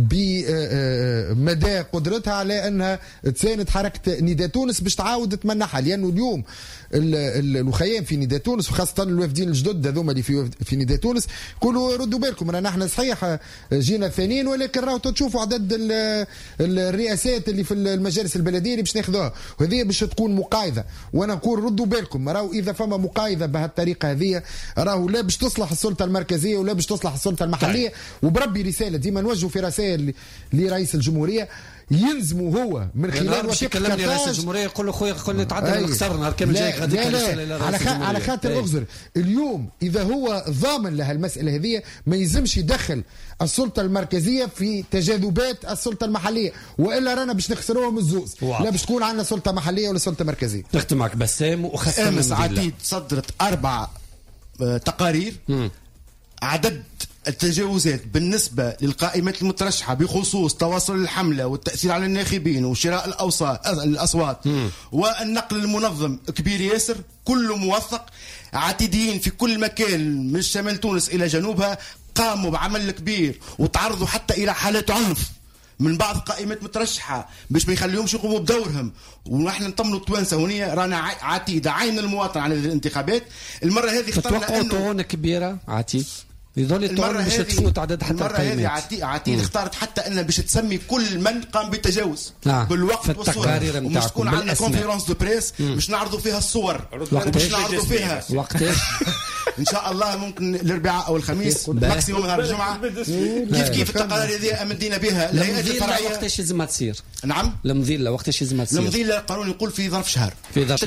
بمدى قدرتها على أنها تساند حركة نداء تونس باش تعاود تمنحها، لأنه اليوم الخيام في نداء تونس وخاصة الوافدين الجدد هذوما اللي في نداء تونس يقولوا ردوا بالكم رانا احنا صحيح جينا ثانيين، ولكن راهو تشوفوا عدد الرئاسات اللي في المجالس البلدية اللي باش ناخذوها، وهذه باش تكون مقايضة. وانا نقول ردوا بالكم، راهو اذا فما مقايضة بهالطريقة هذه راهو لا باش تصلح السلطة المركزية ولا باش تصلح السلطة المحلية. وبربي رسالة ديما نوجهوا في رسائل لرئيس الجمهورية، يلزموا هو من خلال وثيقة رئيس الجمهورية يقول له خويا قول لي تعدل الخسر نهار كامل جاي غاديك على خاطر اغزر اليوم اذا هو ضامن لها المسألة هذه ما يلزمش يدخل السلطة المركزية في تجاذبات السلطة المحلية، والا رانا باش نخسروهم الزوز. لا باش تكون عندنا سلطة محلية ولا سلطة مركزية. نختم معك بسام وخاصة امس عتيد صدرت 4 تقارير عدد التجاوزات بالنسبة للقائمات المترشحة بخصوص تواصل الحملة والتأثير على الناخبين وشراء الأصوات والنقل المنظم كبير ياسر، كله موثق. عتيدين في كل مكان من شمال تونس إلى جنوبها قاموا بعمل كبير وتعرضوا حتى إلى حالات عنف من بعض قائمات مترشحة باش ما يخليهمش يقوموا بدورهم. ونحن نطمنوا التوانسة هونية رانا عتيد عين المواطن على الانتخابات. المرة هذه اخترنا انه كبيرة عتيد يظل الطور باش تفوت عدد حتى القائمات. المرة هذه عتيد اختارت حتى انها باش تسمي كل من قام بالتجاوز بالوقت والصورة، ومش تكون عندنا كونفيرونس دو بريس باش نعرضوا فيها الصور باش نعرضوا فيها وقتاش ان شاء الله ممكن الاربعاء او الخميس ماكسيموم نهار الجمعه. كيف التقارير هذه امدينا بها الهيئات الفرعيه. وقتاش لازم تصير؟ نعم المظله وقتاش لازم تصير؟ المظله القانون يقول في ظرف شهر.